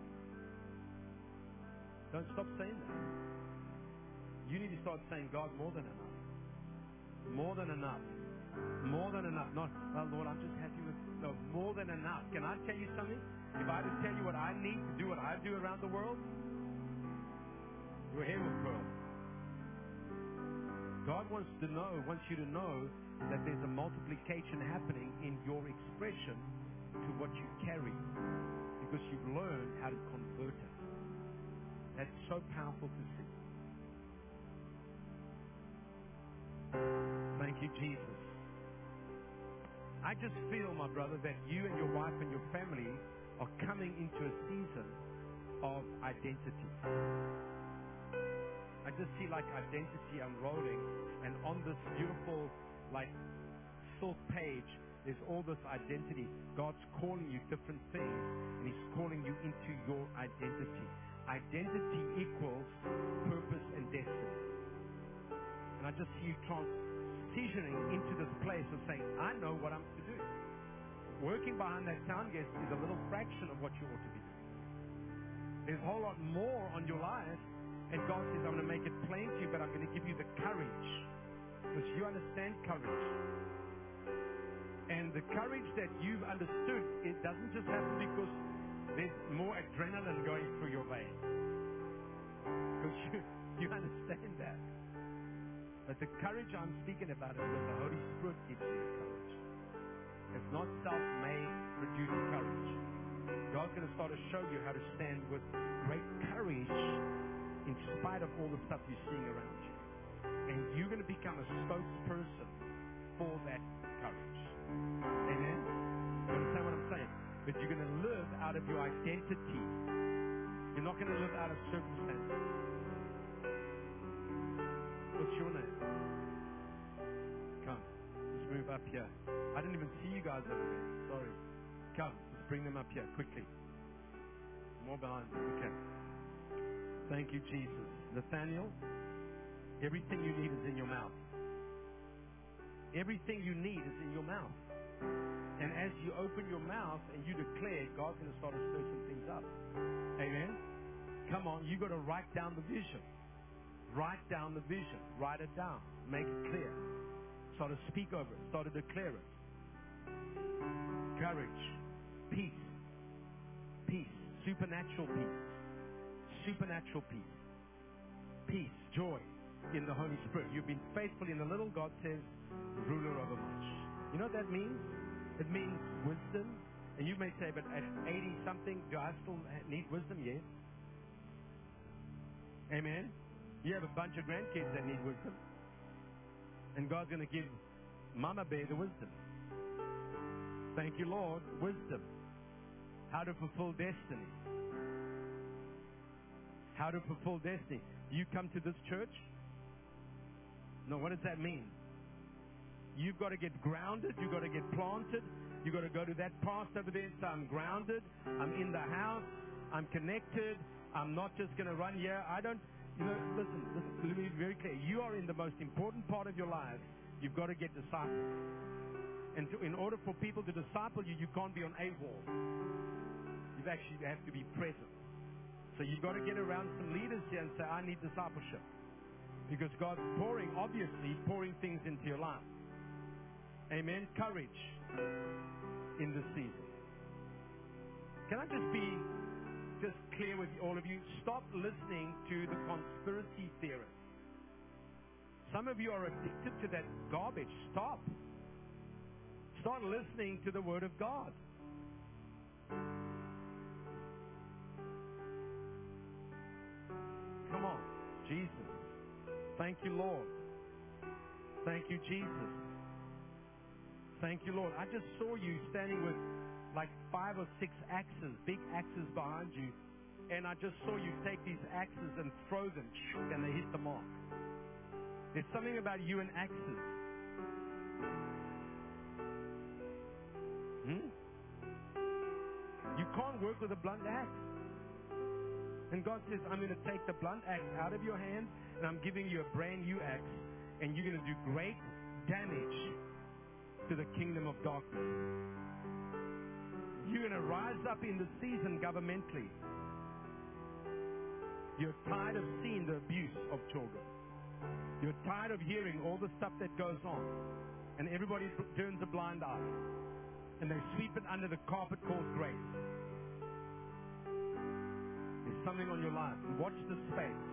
Don't stop saying that. You need to start saying, God, more than enough. More than enough. More than enough. Not, well, Lord, I'm just happy with, no, more than enough. Can I tell you something? If I had to tell you what I need to do what I do around the world, your hair will curl. God wants to know, wants you to know that there's a multiplication happening in your expression to what you carry. Because you've learned how to convert it. That's so powerful to see. Thank you, Jesus. I just feel, my brother, that you and your wife and your family are coming into a season of identity. I just see like identity unrolling, and on this beautiful, like, silk page, there's all this identity. God's calling you different things, and He's calling you into your identity. Identity equals purpose and destiny. And I just see you transitioning into this place of saying, I know what I'm to do. Working behind that sound guest is a little fraction of what you ought to be doing. There's a whole lot more on your life, and God says, I'm going to make it plain to you, but I'm going to give you the courage. Because you understand courage. And the courage that you've understood, it doesn't just happen because there's more adrenaline going through your veins. Because you, you understand that. But the courage I'm speaking about is when the Holy Spirit gives you the courage. It's not self-made, produced courage. God's going to start to show you how to stand with great courage in spite of all the stuff you're seeing around you. And you're going to become a spokesperson for that courage. Amen? You understand what I'm saying? But you're going to live out of your identity. You're not going to live out of circumstances. What's your name? Come. Let's move up here. I didn't even see you guys over there. Sorry. Come. Let's bring them up here quickly. More behind you. Okay. Thank you, Jesus. Nathaniel, everything you need is in your mouth. Everything you need is in your mouth. And as you open your mouth and you declare, God's going to start to stir some things up. Amen? Come on, you got to write down the vision. Write down the vision. Write it down. Make it clear. Start to speak over it. Start to declare it. Courage. Peace. Peace. Supernatural peace. Supernatural peace. Peace. Joy in the Holy Spirit. You've been faithful in the little, God says, ruler over much. You know what that means? It means wisdom. And you may say, but at eighty something, do I still need wisdom? Yes. Amen. You have a bunch of grandkids that need wisdom. And God's going to give Mama Bear the wisdom. Thank you, Lord. Wisdom. How to fulfill destiny. How to fulfill destiny. Do you come to this church? No, what does that mean? You've got to get grounded. You've got to get planted. You've got to go to that path over there and say, I'm grounded. I'm in the house. I'm connected. I'm not just going to run here. I don't, you know, listen, listen, let me be very clear. You are in the most important part of your life. You've got to get discipled. And to, in order for people to disciple you, you can't be on a wall. You actually have to be present. So you've got to get around some leaders here and say, I need discipleship. Because God's pouring, obviously, pouring things into your life. Amen. Courage in this season. Can I just be just clear with all of you? Stop listening to the conspiracy theorists. Some of you are addicted to that garbage. Stop. Start listening to the Word of God. Come on. Jesus. Thank you, Lord. Thank you, Jesus. Thank you, Lord. I just saw you standing with like five or six axes, big axes behind you. And I just saw you take these axes and throw them, and they hit the mark. There's something about you and axes. Hmm? You can't work with a blunt axe. And God says, I'm going to take the blunt axe out of your hand, and I'm giving you a brand new axe, and you're going to do great damage to the kingdom of darkness. You're going to rise up in the season governmentally. You're tired of seeing the abuse of children. You're tired of hearing all the stuff that goes on. And everybody turns a blind eye. And they sweep it under the carpet called grace. There's something on your life. And watch this space.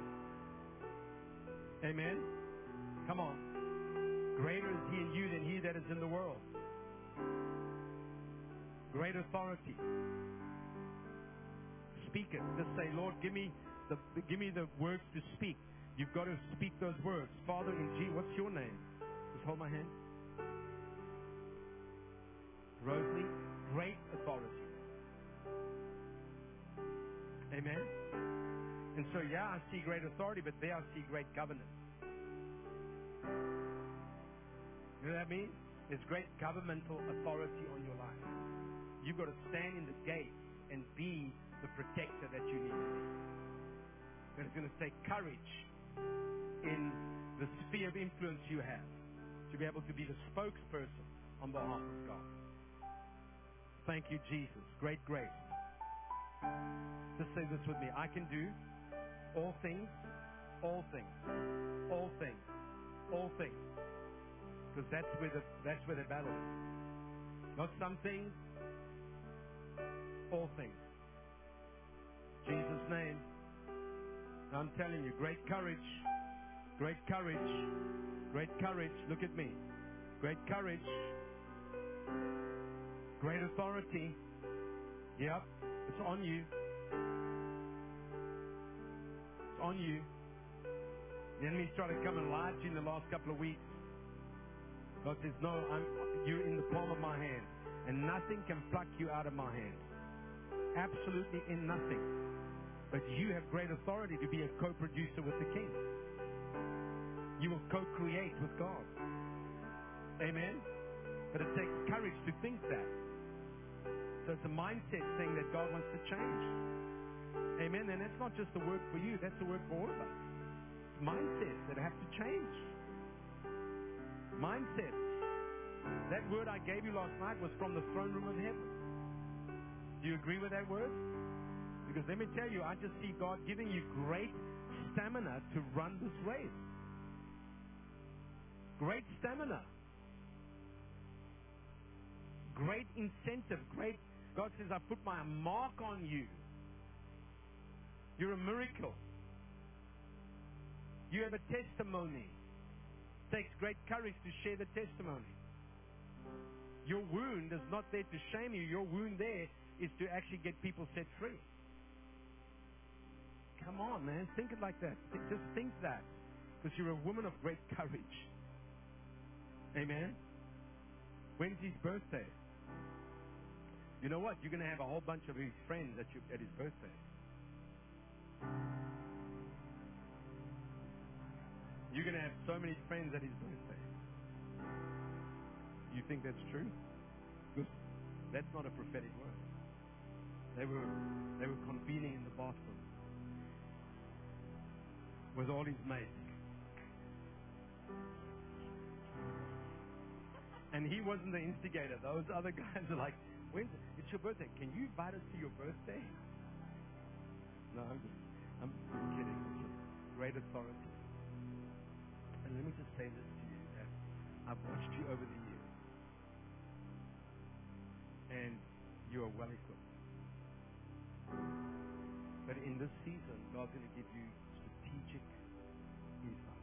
Amen? Come on. Greater is He in you than he that is in the world. Great authority. Speak it. Just say, Lord, give me the give me the words to speak. You've got to speak those words. Father, in Jesus, what's your name? Just hold my hand. Rosalie, great authority. Amen. And so, yeah, I see great authority, but there I see great governance. You know what I mean? There's great governmental authority on your life. You've got to stand in the gate and be the protector that you need to be. But it's going to take courage in the sphere of influence you have to be able to be the spokesperson on behalf of God. Thank you, Jesus. Great grace. Just say this with me. I can do all things, all things, all things, all things. Because that's where the that's where the battle is. Not some things, all things. Jesus' name. I'm telling you, great courage, great courage, great courage. Look at me. Great courage, great authority. Yep, it's on you. It's on you. The enemy's trying to come and lie to you in the last couple of weeks. God says, no, I'm, you're in the palm of my hand, and nothing can pluck you out of my hand. Absolutely in nothing. But you have great authority to be a co-producer with the King. You will co-create with God. Amen? But it takes courage to think that. So it's a mindset thing that God wants to change. Amen? And that's not just a word for you, that's a word for all of us. It's mindsets that have to change. Mindset. That word I gave you last night was from the throne room of heaven. Do you agree with that word? Because let me tell you, I just see God giving you great stamina to run this race. Great stamina. Great incentive. Great. God says, I put my mark on you. You're a miracle. You have a testimony. It takes great courage to share the testimony. Your wound is not there to shame you. Your wound there is to actually get people set free. Come on, man. Think it like that. Just think that. Because you're a woman of great courage. Amen? When's his birthday? You know what? You're going to have a whole bunch of his friends at, you, at his birthday. You're going to have so many friends at his birthday. You think that's true? Because that's not a prophetic word. They were, they were convening in the bathroom with all his mates. And he wasn't the instigator. Those other guys are like, when's it? It's your birthday. Can you invite us to your birthday? No, I'm just, I'm, I'm kidding. It's a great authority. And let me just say this to you, that I've watched you over the years. And you are well equipped. But in this season, God's going to give you strategic insight.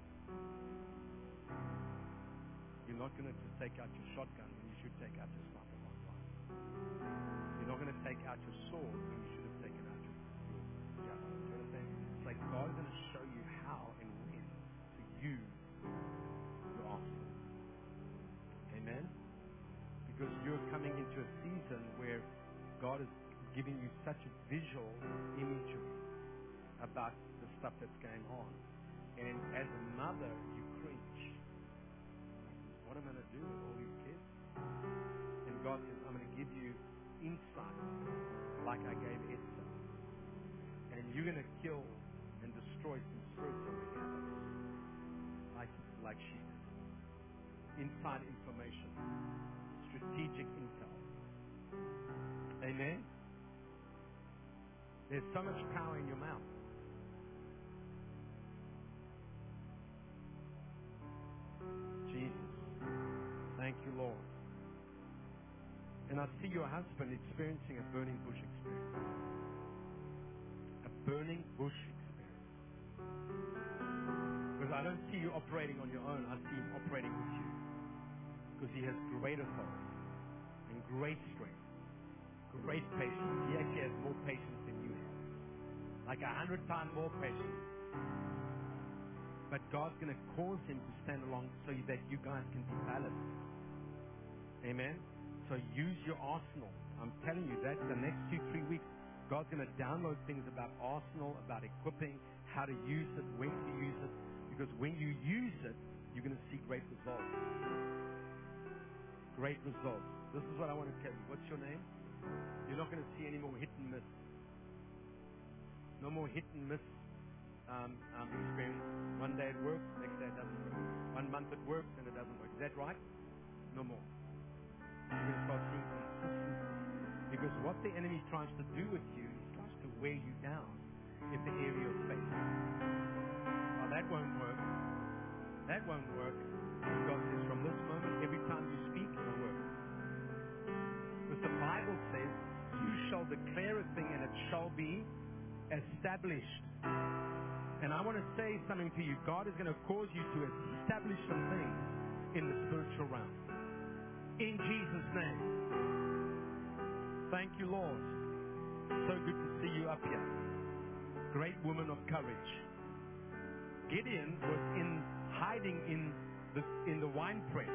You're not going to just take out your shotgun when you should take out your sniper rifle. You're not going to take out your sword when you should have taken out your javelin. You know what I'm saying? It's like God's going to show you how and when to use your arsenal. Amen? Because you're coming into a season where God is giving you such a visual imagery about the stuff that's going on. And as a mother, you cringe. What am I going to do with all these kids? And God says, I'm going to give you insight like I gave Esther. And you're going to kill and destroy some spirits on the campus like, like she did. Inside information. Strategic intel. Amen? There's so much power in your mouth. Jesus. Thank you, Lord. And I see your husband experiencing a burning bush experience. A burning bush experience. Because I don't see you operating on your own. I see him operating with you. Because he has great authority and great strength. Great patience. He actually has more patience than you have. Like a hundred times more patience. But God's going to cause him to stand along so that you guys can be balanced. Amen? So use your arsenal. I'm telling you that the next two, three weeks, God's going to download things about Arsenal, about equipping, how to use it, when to use it. Because when you use it, you're going to see great results. Great results. This is what I want to tell you. What's your name? You're not going to see any more hit and miss. No more hit and miss um, um, experience. One day it works, next day it doesn't work. One month it works, and it doesn't work. Is that right? No more. You're going to start seeing consistency. Because what the enemy tries to do with you, he tries to wear you down in the area of faith. Well, that won't work. That won't work. God says, from this moment, every time you speak, it'll work. Because the Bible says, you shall declare a thing and it shall be established. And I want to say something to you. God is going to cause you to establish some things in the spiritual realm. In Jesus' name. Thank you, Lord. So good to see you up here. Great woman of courage. Gideon was in hiding in the in the wine press.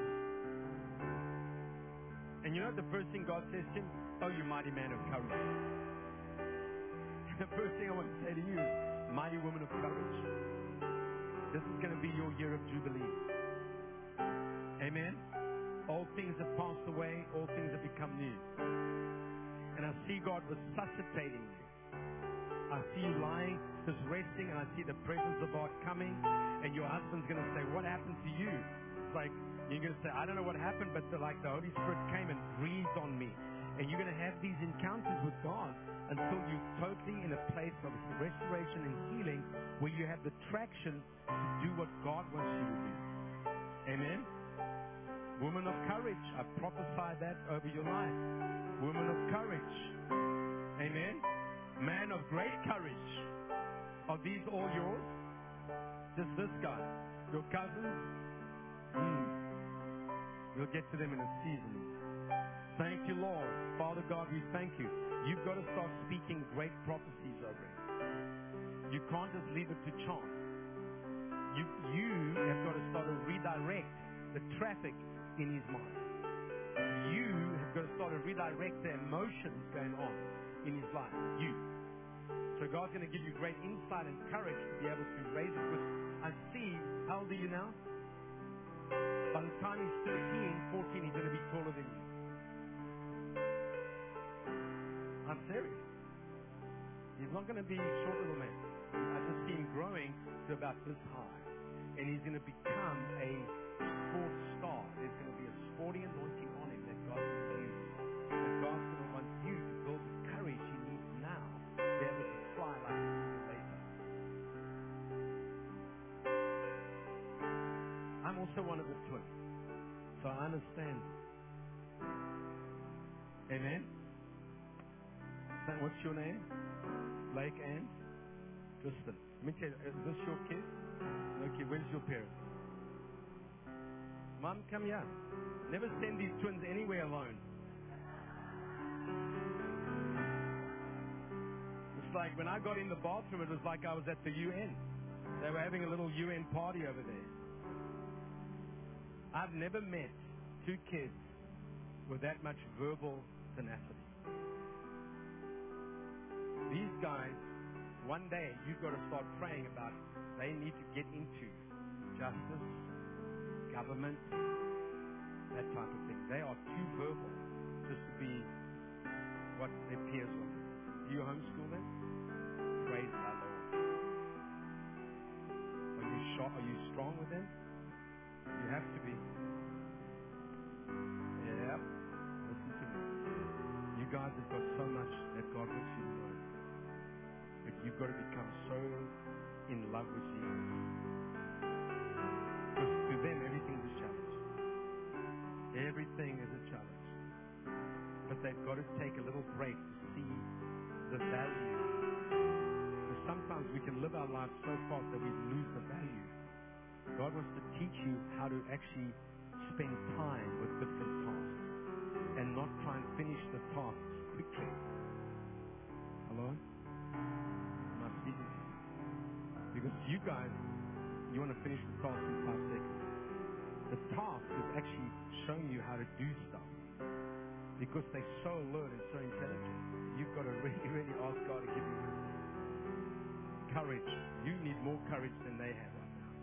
And you know the first thing God says to him? Oh, you mighty man of courage. The first thing I want to say to you is, mighty woman of courage. This is going to be your year of Jubilee. Amen? All things have passed away. All things have become new. And I see God resuscitating you. I see you lying, just resting, and I see the presence of God coming. And your husband's going to say, what happened to you? It's like, you're going to say, I don't know what happened, but the, like the Holy Spirit came and breathed on me. And you're going to have these encounters with God until you're totally in a place of restoration and healing where you have the traction to do what God wants you to do. Amen? Woman of courage, I prophesy that over your life. Woman of courage. Amen? Man of great courage. Are these all yours? Just this guy? Your cousins? Hmm. We'll get to them in a season. Thank you, Lord. Father God, we thank you. You've got to start speaking great prophecies over him. You can't just leave it to chance. You, you have got to start to redirect the traffic in his mind. You have got to start to redirect the emotions going on in his life. You. So God's going to give you great insight and courage to be able to raise it. Because I see, how old are you now? By the time he's thirteen, fourteen, he's going to be taller than you. I'm serious. He's not going to be a short little man. I just see him growing to about this high. And he's going to become a sports star. There's going to be a sporting anointing on him that God's going to use. And God's going to want you to build the courage he needs now to be able to fly like an eagle later. I'm also one of the twins. So I understand. Amen? What's your name? Blake and Tristan. Let me tell you, is this your kid? Okay, where's your parents? Mom, come here. Never send these twins anywhere alone. It's like when I got in the bathroom, it was like I was at the U N. They were having a little U N party over there. I've never met two kids with that much verbal tenacity. These guys, one day, you've got to start praying about they need to get into justice, government, that type of thing. They are too verbal just to be what their peers want. Do you homeschool them? Praise the Lord. Are you, sharp, are you strong with them? You have to be. Yeah. Listen to me. You guys have got so much that God wants you to learn. But you've got to become so in love with Jesus. Because to them, everything is a challenge. Everything is a challenge. But they've got to take a little break to see the value. Because sometimes we can live our lives so fast that we lose the value. God wants to teach you how to actually spend time with different tasks and not try and finish the tasks quickly. Hello? Am I speaking to you? Because you guys, you want to finish the task in five seconds. The task is actually showing you how to do stuff. Because they're so alert and so intelligent. you've got to really, really ask God to give you courage. You need more courage than they have right now.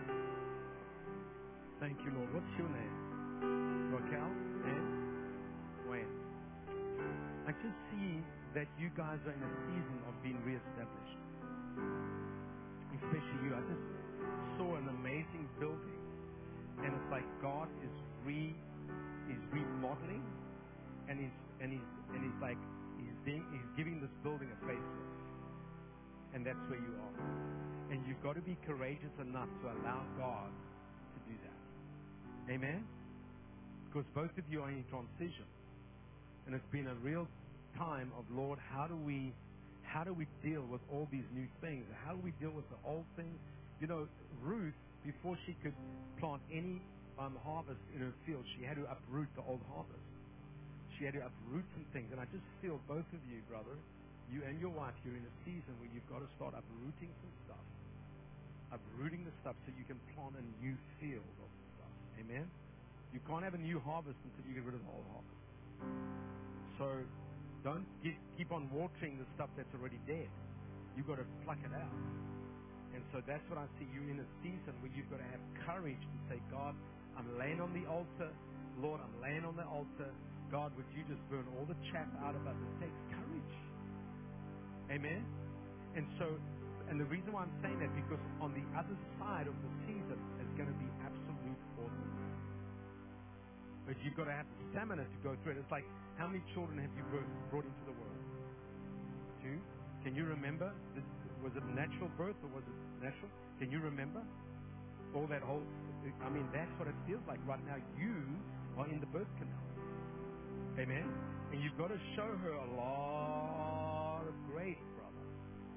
Thank you, Lord. What's your name? Raquel and Wayne. I just see that you guys are in a season of being reestablished. Especially you. I just saw an amazing building, and it's like God is re is remodeling, and he's and he's and he's like he's being he's giving this building a facelift. And that's where you are. And you've got to be courageous enough to allow God to do that. Amen? Because both of you are in transition. And it's been a real time of, Lord, how do we how do we deal with all these new things? How do we deal with the old things? You know, Ruth, before she could plant any um, harvest in her field, she had to uproot the old harvest. She had to uproot some things. And I just feel both of you, brother, you and your wife, you're in a season where you've got to start uprooting some stuff. Uprooting the stuff so you can plant a new field of stuff. Amen? You can't have a new harvest until you get rid of the old harvest. So don't get, keep on watering the stuff that's already dead. You've got to pluck it out. And so that's what I see. You're in a season where you've got to have courage to say, God, I'm laying on the altar. Lord, I'm laying on the altar. God, would you just burn all the chaff out of us? It takes courage. Amen? And so, and the reason why I'm saying that, because on the other side of the season is going to be absolute awesome. But you've got to have the stamina to go through it. It's like, how many children have you brought into the world? Two? Can you remember? Was it natural birth or was it natural? Can you remember? All that whole, I mean, that's what it feels like right now. You are in the birth canal. Amen? And you've got to show her a lot of grace, brother.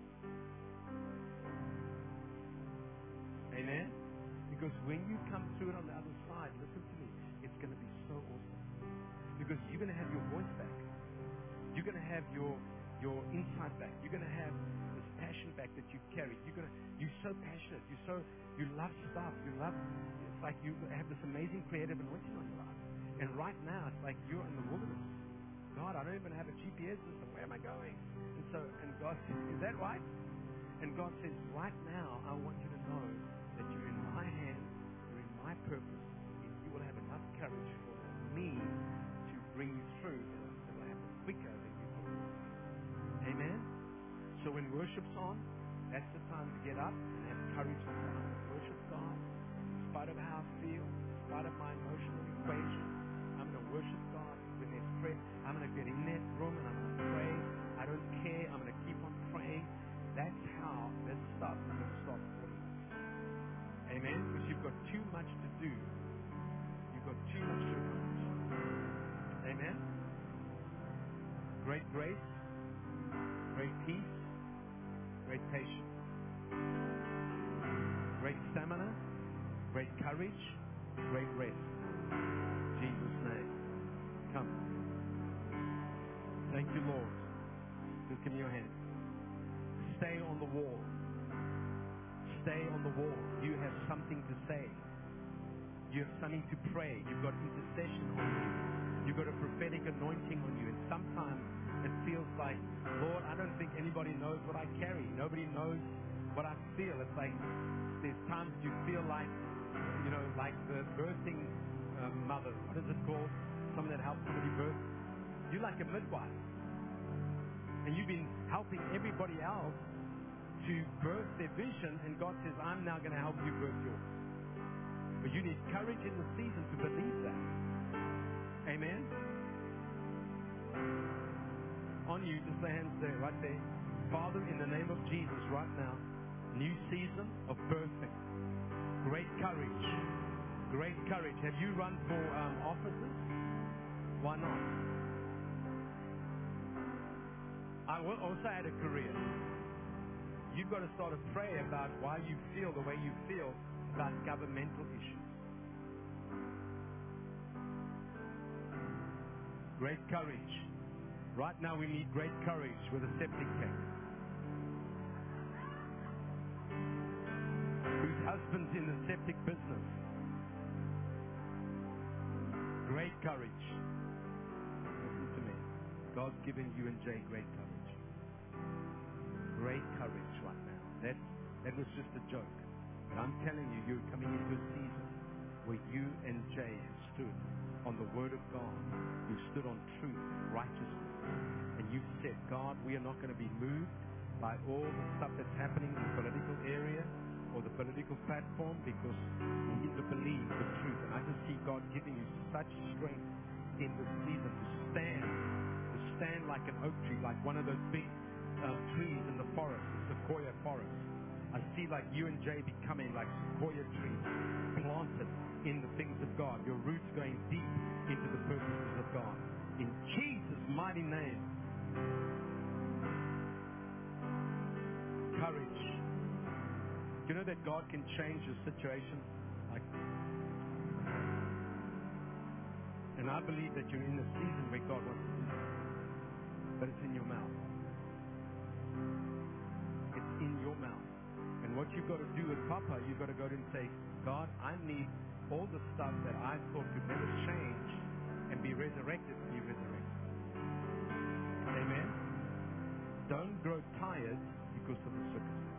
Amen? Because when you come through it on the other side, listen to me, it's going to be so awesome. Because you're going to have your voice back. You're going to have your your insight back. You're going to have this passion back that you've carried. You're going to, you're so passionate. You're so, you love stuff. You love, it's like you have this amazing creative anointing on your life. And right now, it's like you're in the wilderness. God, I don't even have a G P S system. Where am I going? And so, and God says, is that right? And God says, right now, I want you to know that you're in my hand, you're in my purpose, and you will have enough courage for me to bring you through. It will happen quicker than you thought. Amen? So when worship's on, that's the time to get up and have courage to say, I'm going to worship God in spite of how I feel, in spite of my emotional equation. I'm going to worship God when there's prayer. I'm going to get in that room and I'm going to pray. I don't care. I'm going to keep on praying. That's how this stuff is going to start falling off. Amen? Because you've got too much to do. You've got too much to accomplish. Amen? Great grace, great peace, great patience, great stamina, great courage, great rest. In Jesus' name. Come. Thank you, Lord. Just give me your hand. Stay on the wall. Stay on the wall. You have something to say. You have something to pray. You've got intercession on you. You've got a prophetic anointing on you. And sometimes it feels like, Lord, I don't think anybody knows what I carry. Nobody knows what I feel. It's like there's times you feel like, you know, like the birthing uh, mother. What is it called? Someone that helps somebody birth. You're like a midwife. And you've been helping everybody else to birth their vision. And God says, I'm now going to help you birth yours. But you need courage in the season to believe that. Amen? On you, just the hands there, right there. Father, in the name of Jesus, right now, new season of birthing. Great courage. Great courage. Have you run for um, offices? Why not? I will also had a career. You've got to start to pray about why you feel the way you feel about governmental issues. Great courage. Right now we need great courage with a septic tank. Whose husband's in the septic business. Great courage. Listen to me. God's giving you and Jay great courage. Great courage right now. That, that was just a joke. But I'm telling you, you're coming into a season where you and Jay have stood on the Word of God. You've stood on truth and righteousness. And you've said, God, we are not going to be moved by all the stuff that's happening in the political area or the political platform, because we believe the truth. And I just see God giving you such strength in this season to stand, to stand like an oak tree, like one of those big uh, trees in the forest, the sequoia forest. I see like you and Jay becoming like sequoia trees, planted in the things of God. Your roots going deep into the purposes of God. In Jesus' mighty name. Courage. Do you know that God can change your situation? Like, and I believe that you're in a season where God wants to do that. But it's in your mouth. It's in your mouth. And what you've got to do as Papa, you've got to go to and say, God, I need all the stuff that I thought could never change and be resurrected to be resurrected. Amen? Don't grow tired because of the circumstance.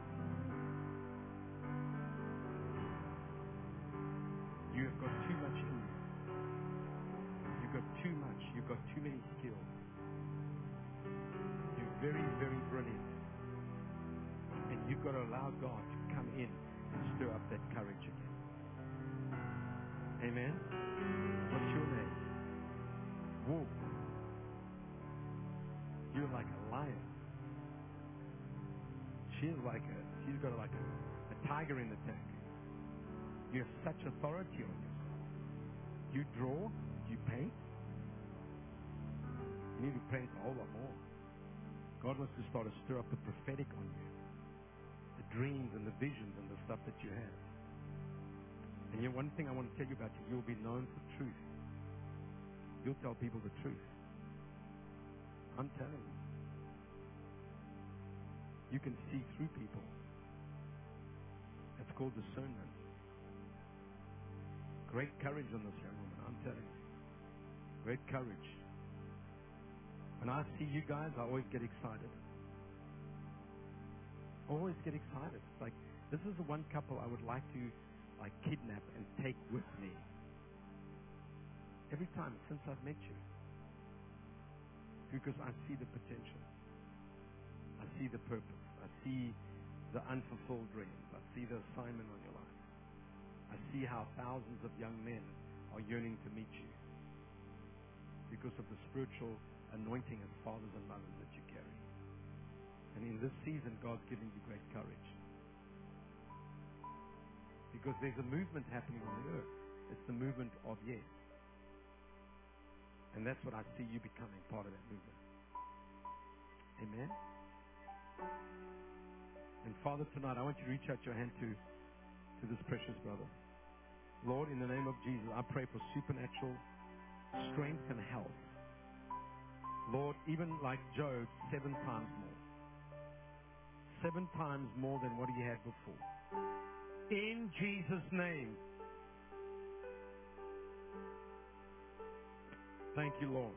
You have got too much in you. You've got too much. You've got too many skills. You're very, very brilliant. And you've got to allow God to come in and stir up that courage again. Amen? What's your name? Whoa. You're like a lion. She's like a, she's got like a, a tiger in the tank. You have such authority on yourself. You draw, you paint. You need to paint a whole lot more. God wants to start to stir up the prophetic on you. The dreams and the visions and the stuff that you have. And yet one thing I want to tell you about you, you'll be known for truth. You'll tell people the truth. I'm telling you. You can see through people. It's called discernment. Great courage on this young woman, I'm telling you. Great courage. When I see you guys, I always get excited. Always get excited. It's like, this is the one couple I would like to like kidnap and take with me. Every time since I've met you. Because I see the potential. I see the purpose. I see the unfulfilled dreams. I see the assignment on your life. I see how thousands of young men are yearning to meet you because of the spiritual anointing as fathers and mothers that you carry. And in this season, God's giving you great courage. Because there's a movement happening on the earth. It's the movement of yes. And that's what I see you becoming, part of that movement. Amen? And Father, tonight, I want you to reach out your hand to, to this precious brother. Lord, in the name of Jesus, I pray for supernatural strength and health. Lord, even like Job, seven times more. Seven times more than what he had before. In Jesus' name. Thank you, Lord.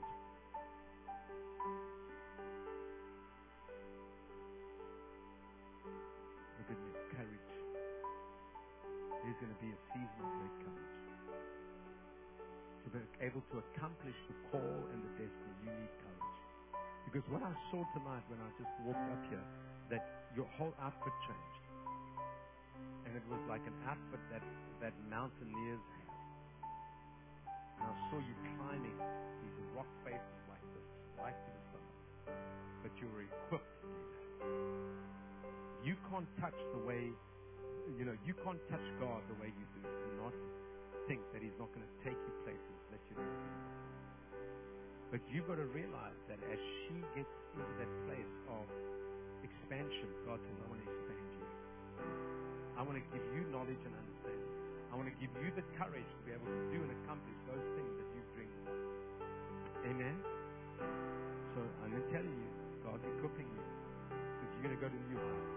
Look at me, courage. There's going to be a season of great courage. To be able to accomplish the call and the destiny, you need courage. Because what I saw tonight when I just walked up here, that your whole outfit changed. And it was like an outfit that, that mountaineers have. And I saw you climbing these rock faces like this, right to the summit. But you were equipped to do that. You can't touch the way, you know, you can't touch God the way you do and not think that He's not going to take you places that you never been. But you've got to realize that as she gets into that place of expansion, God says, I want to expand you. I want to give you knowledge and understanding. I want to give you the courage to be able to do and accomplish those things that you've dreamed of. Amen? So I'm telling you, God's equipping you because you're going to go to new heights.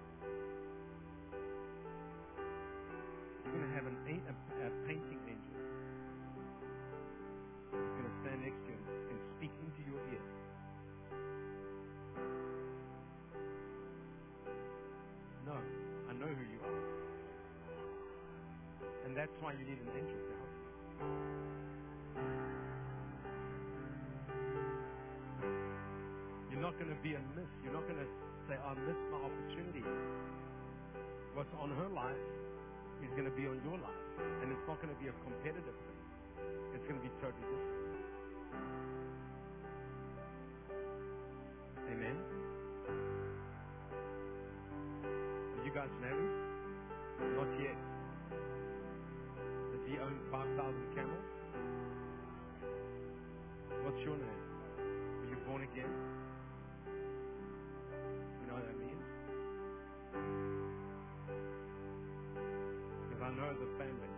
You're going to have an, a, a painting angel. He's going to stand next to you and, and speak into your ear. that's why you need an angel to help you. You're not going to be a miss. You're not going to say, I missed my opportunity. What's on her life is going to be on your life. And it's not going to be a competitive thing. It's going to be totally different. Amen? Are you guys married? Not yet. Does he own five thousand camels? What's your name? Are you born again? You know what that means? Because I know the family.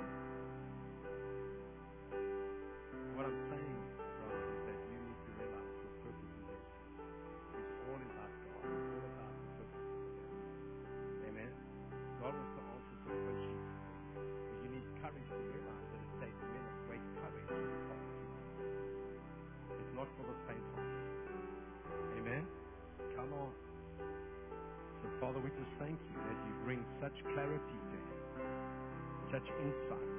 What I'm saying, brother, is that you need to realize your purpose in this is all about God. It's all about the purpose of the family. Amen? God wants to answer some questions. But you need courage to realize that it takes men of great courage to follow Jesus. It's not for the faint-hearted. Amen? Come on. So, Father, we just thank you that you bring such clarity to him, such insight.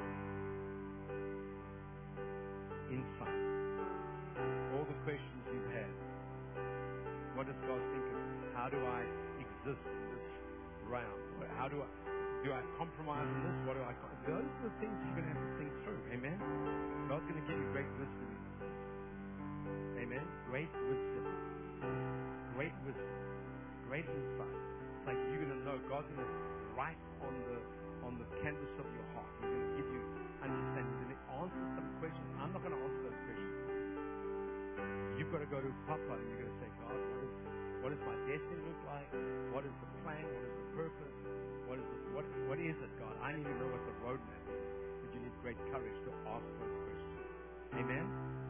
Insight. All the questions you've had. What does God think of me? How do I exist in this realm? How do I do I compromise in this? What do I? Those are the things you're going to have to think through. Amen. God's going to give you great wisdom in this season. Amen. Great wisdom. Great wisdom. Great insight. It's like you're going to know God's going to write on the on the canvas of your heart. He's going to give you understanding. He's going to answer some questions. I'm not going to answer those questions. You've got to go to Papa and you're going to say, God, what is what does my destiny look like? What is the plan? What is the purpose? What is the, what what is it, God? I need to know what the roadmap is. But you need great courage to ask those questions. Amen.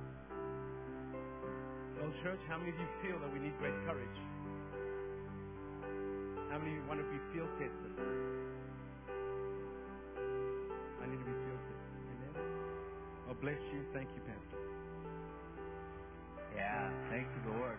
Well, church, how many of you feel that we need great courage? How many want to be field tested? I need to be field tested. Amen. God bless you. Thank you, Pastor. Yeah, thank you, Lord.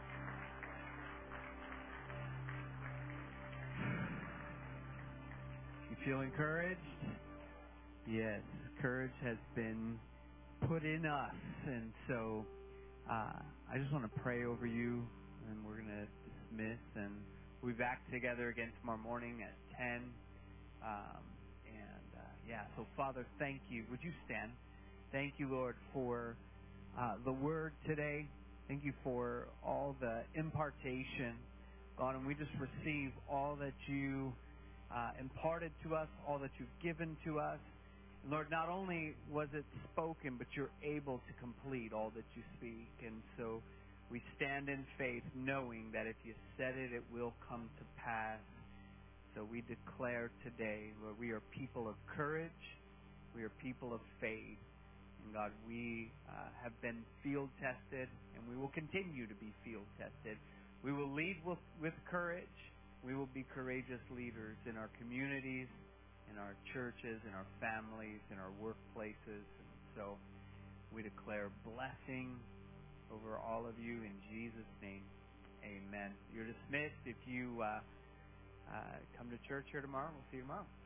You feel encouraged? Yes, courage has been put in us. And so uh, I just want to pray over you, and we're going to dismiss. And we'll be back together again tomorrow morning at ten. Um, and uh, yeah, so Father, thank you. Would you stand? Thank you, Lord, for uh, the word today. Thank you for all the impartation, God, and we just receive all that you uh, imparted to us, all that you've given to us. And Lord, not only was it spoken, but you're able to complete all that you speak. And so we stand in faith knowing that if you said it, it will come to pass. So we declare today, Lord, we are people of courage. We are people of faith. And God, we uh, have been field tested, and we will continue to be field tested. We will lead with, with courage. We will be courageous leaders in our communities, in our churches, in our families, in our workplaces. And so we declare blessing over all of you in Jesus' name. Amen. You're dismissed. If you uh, uh, come to church here tomorrow, we'll see you tomorrow.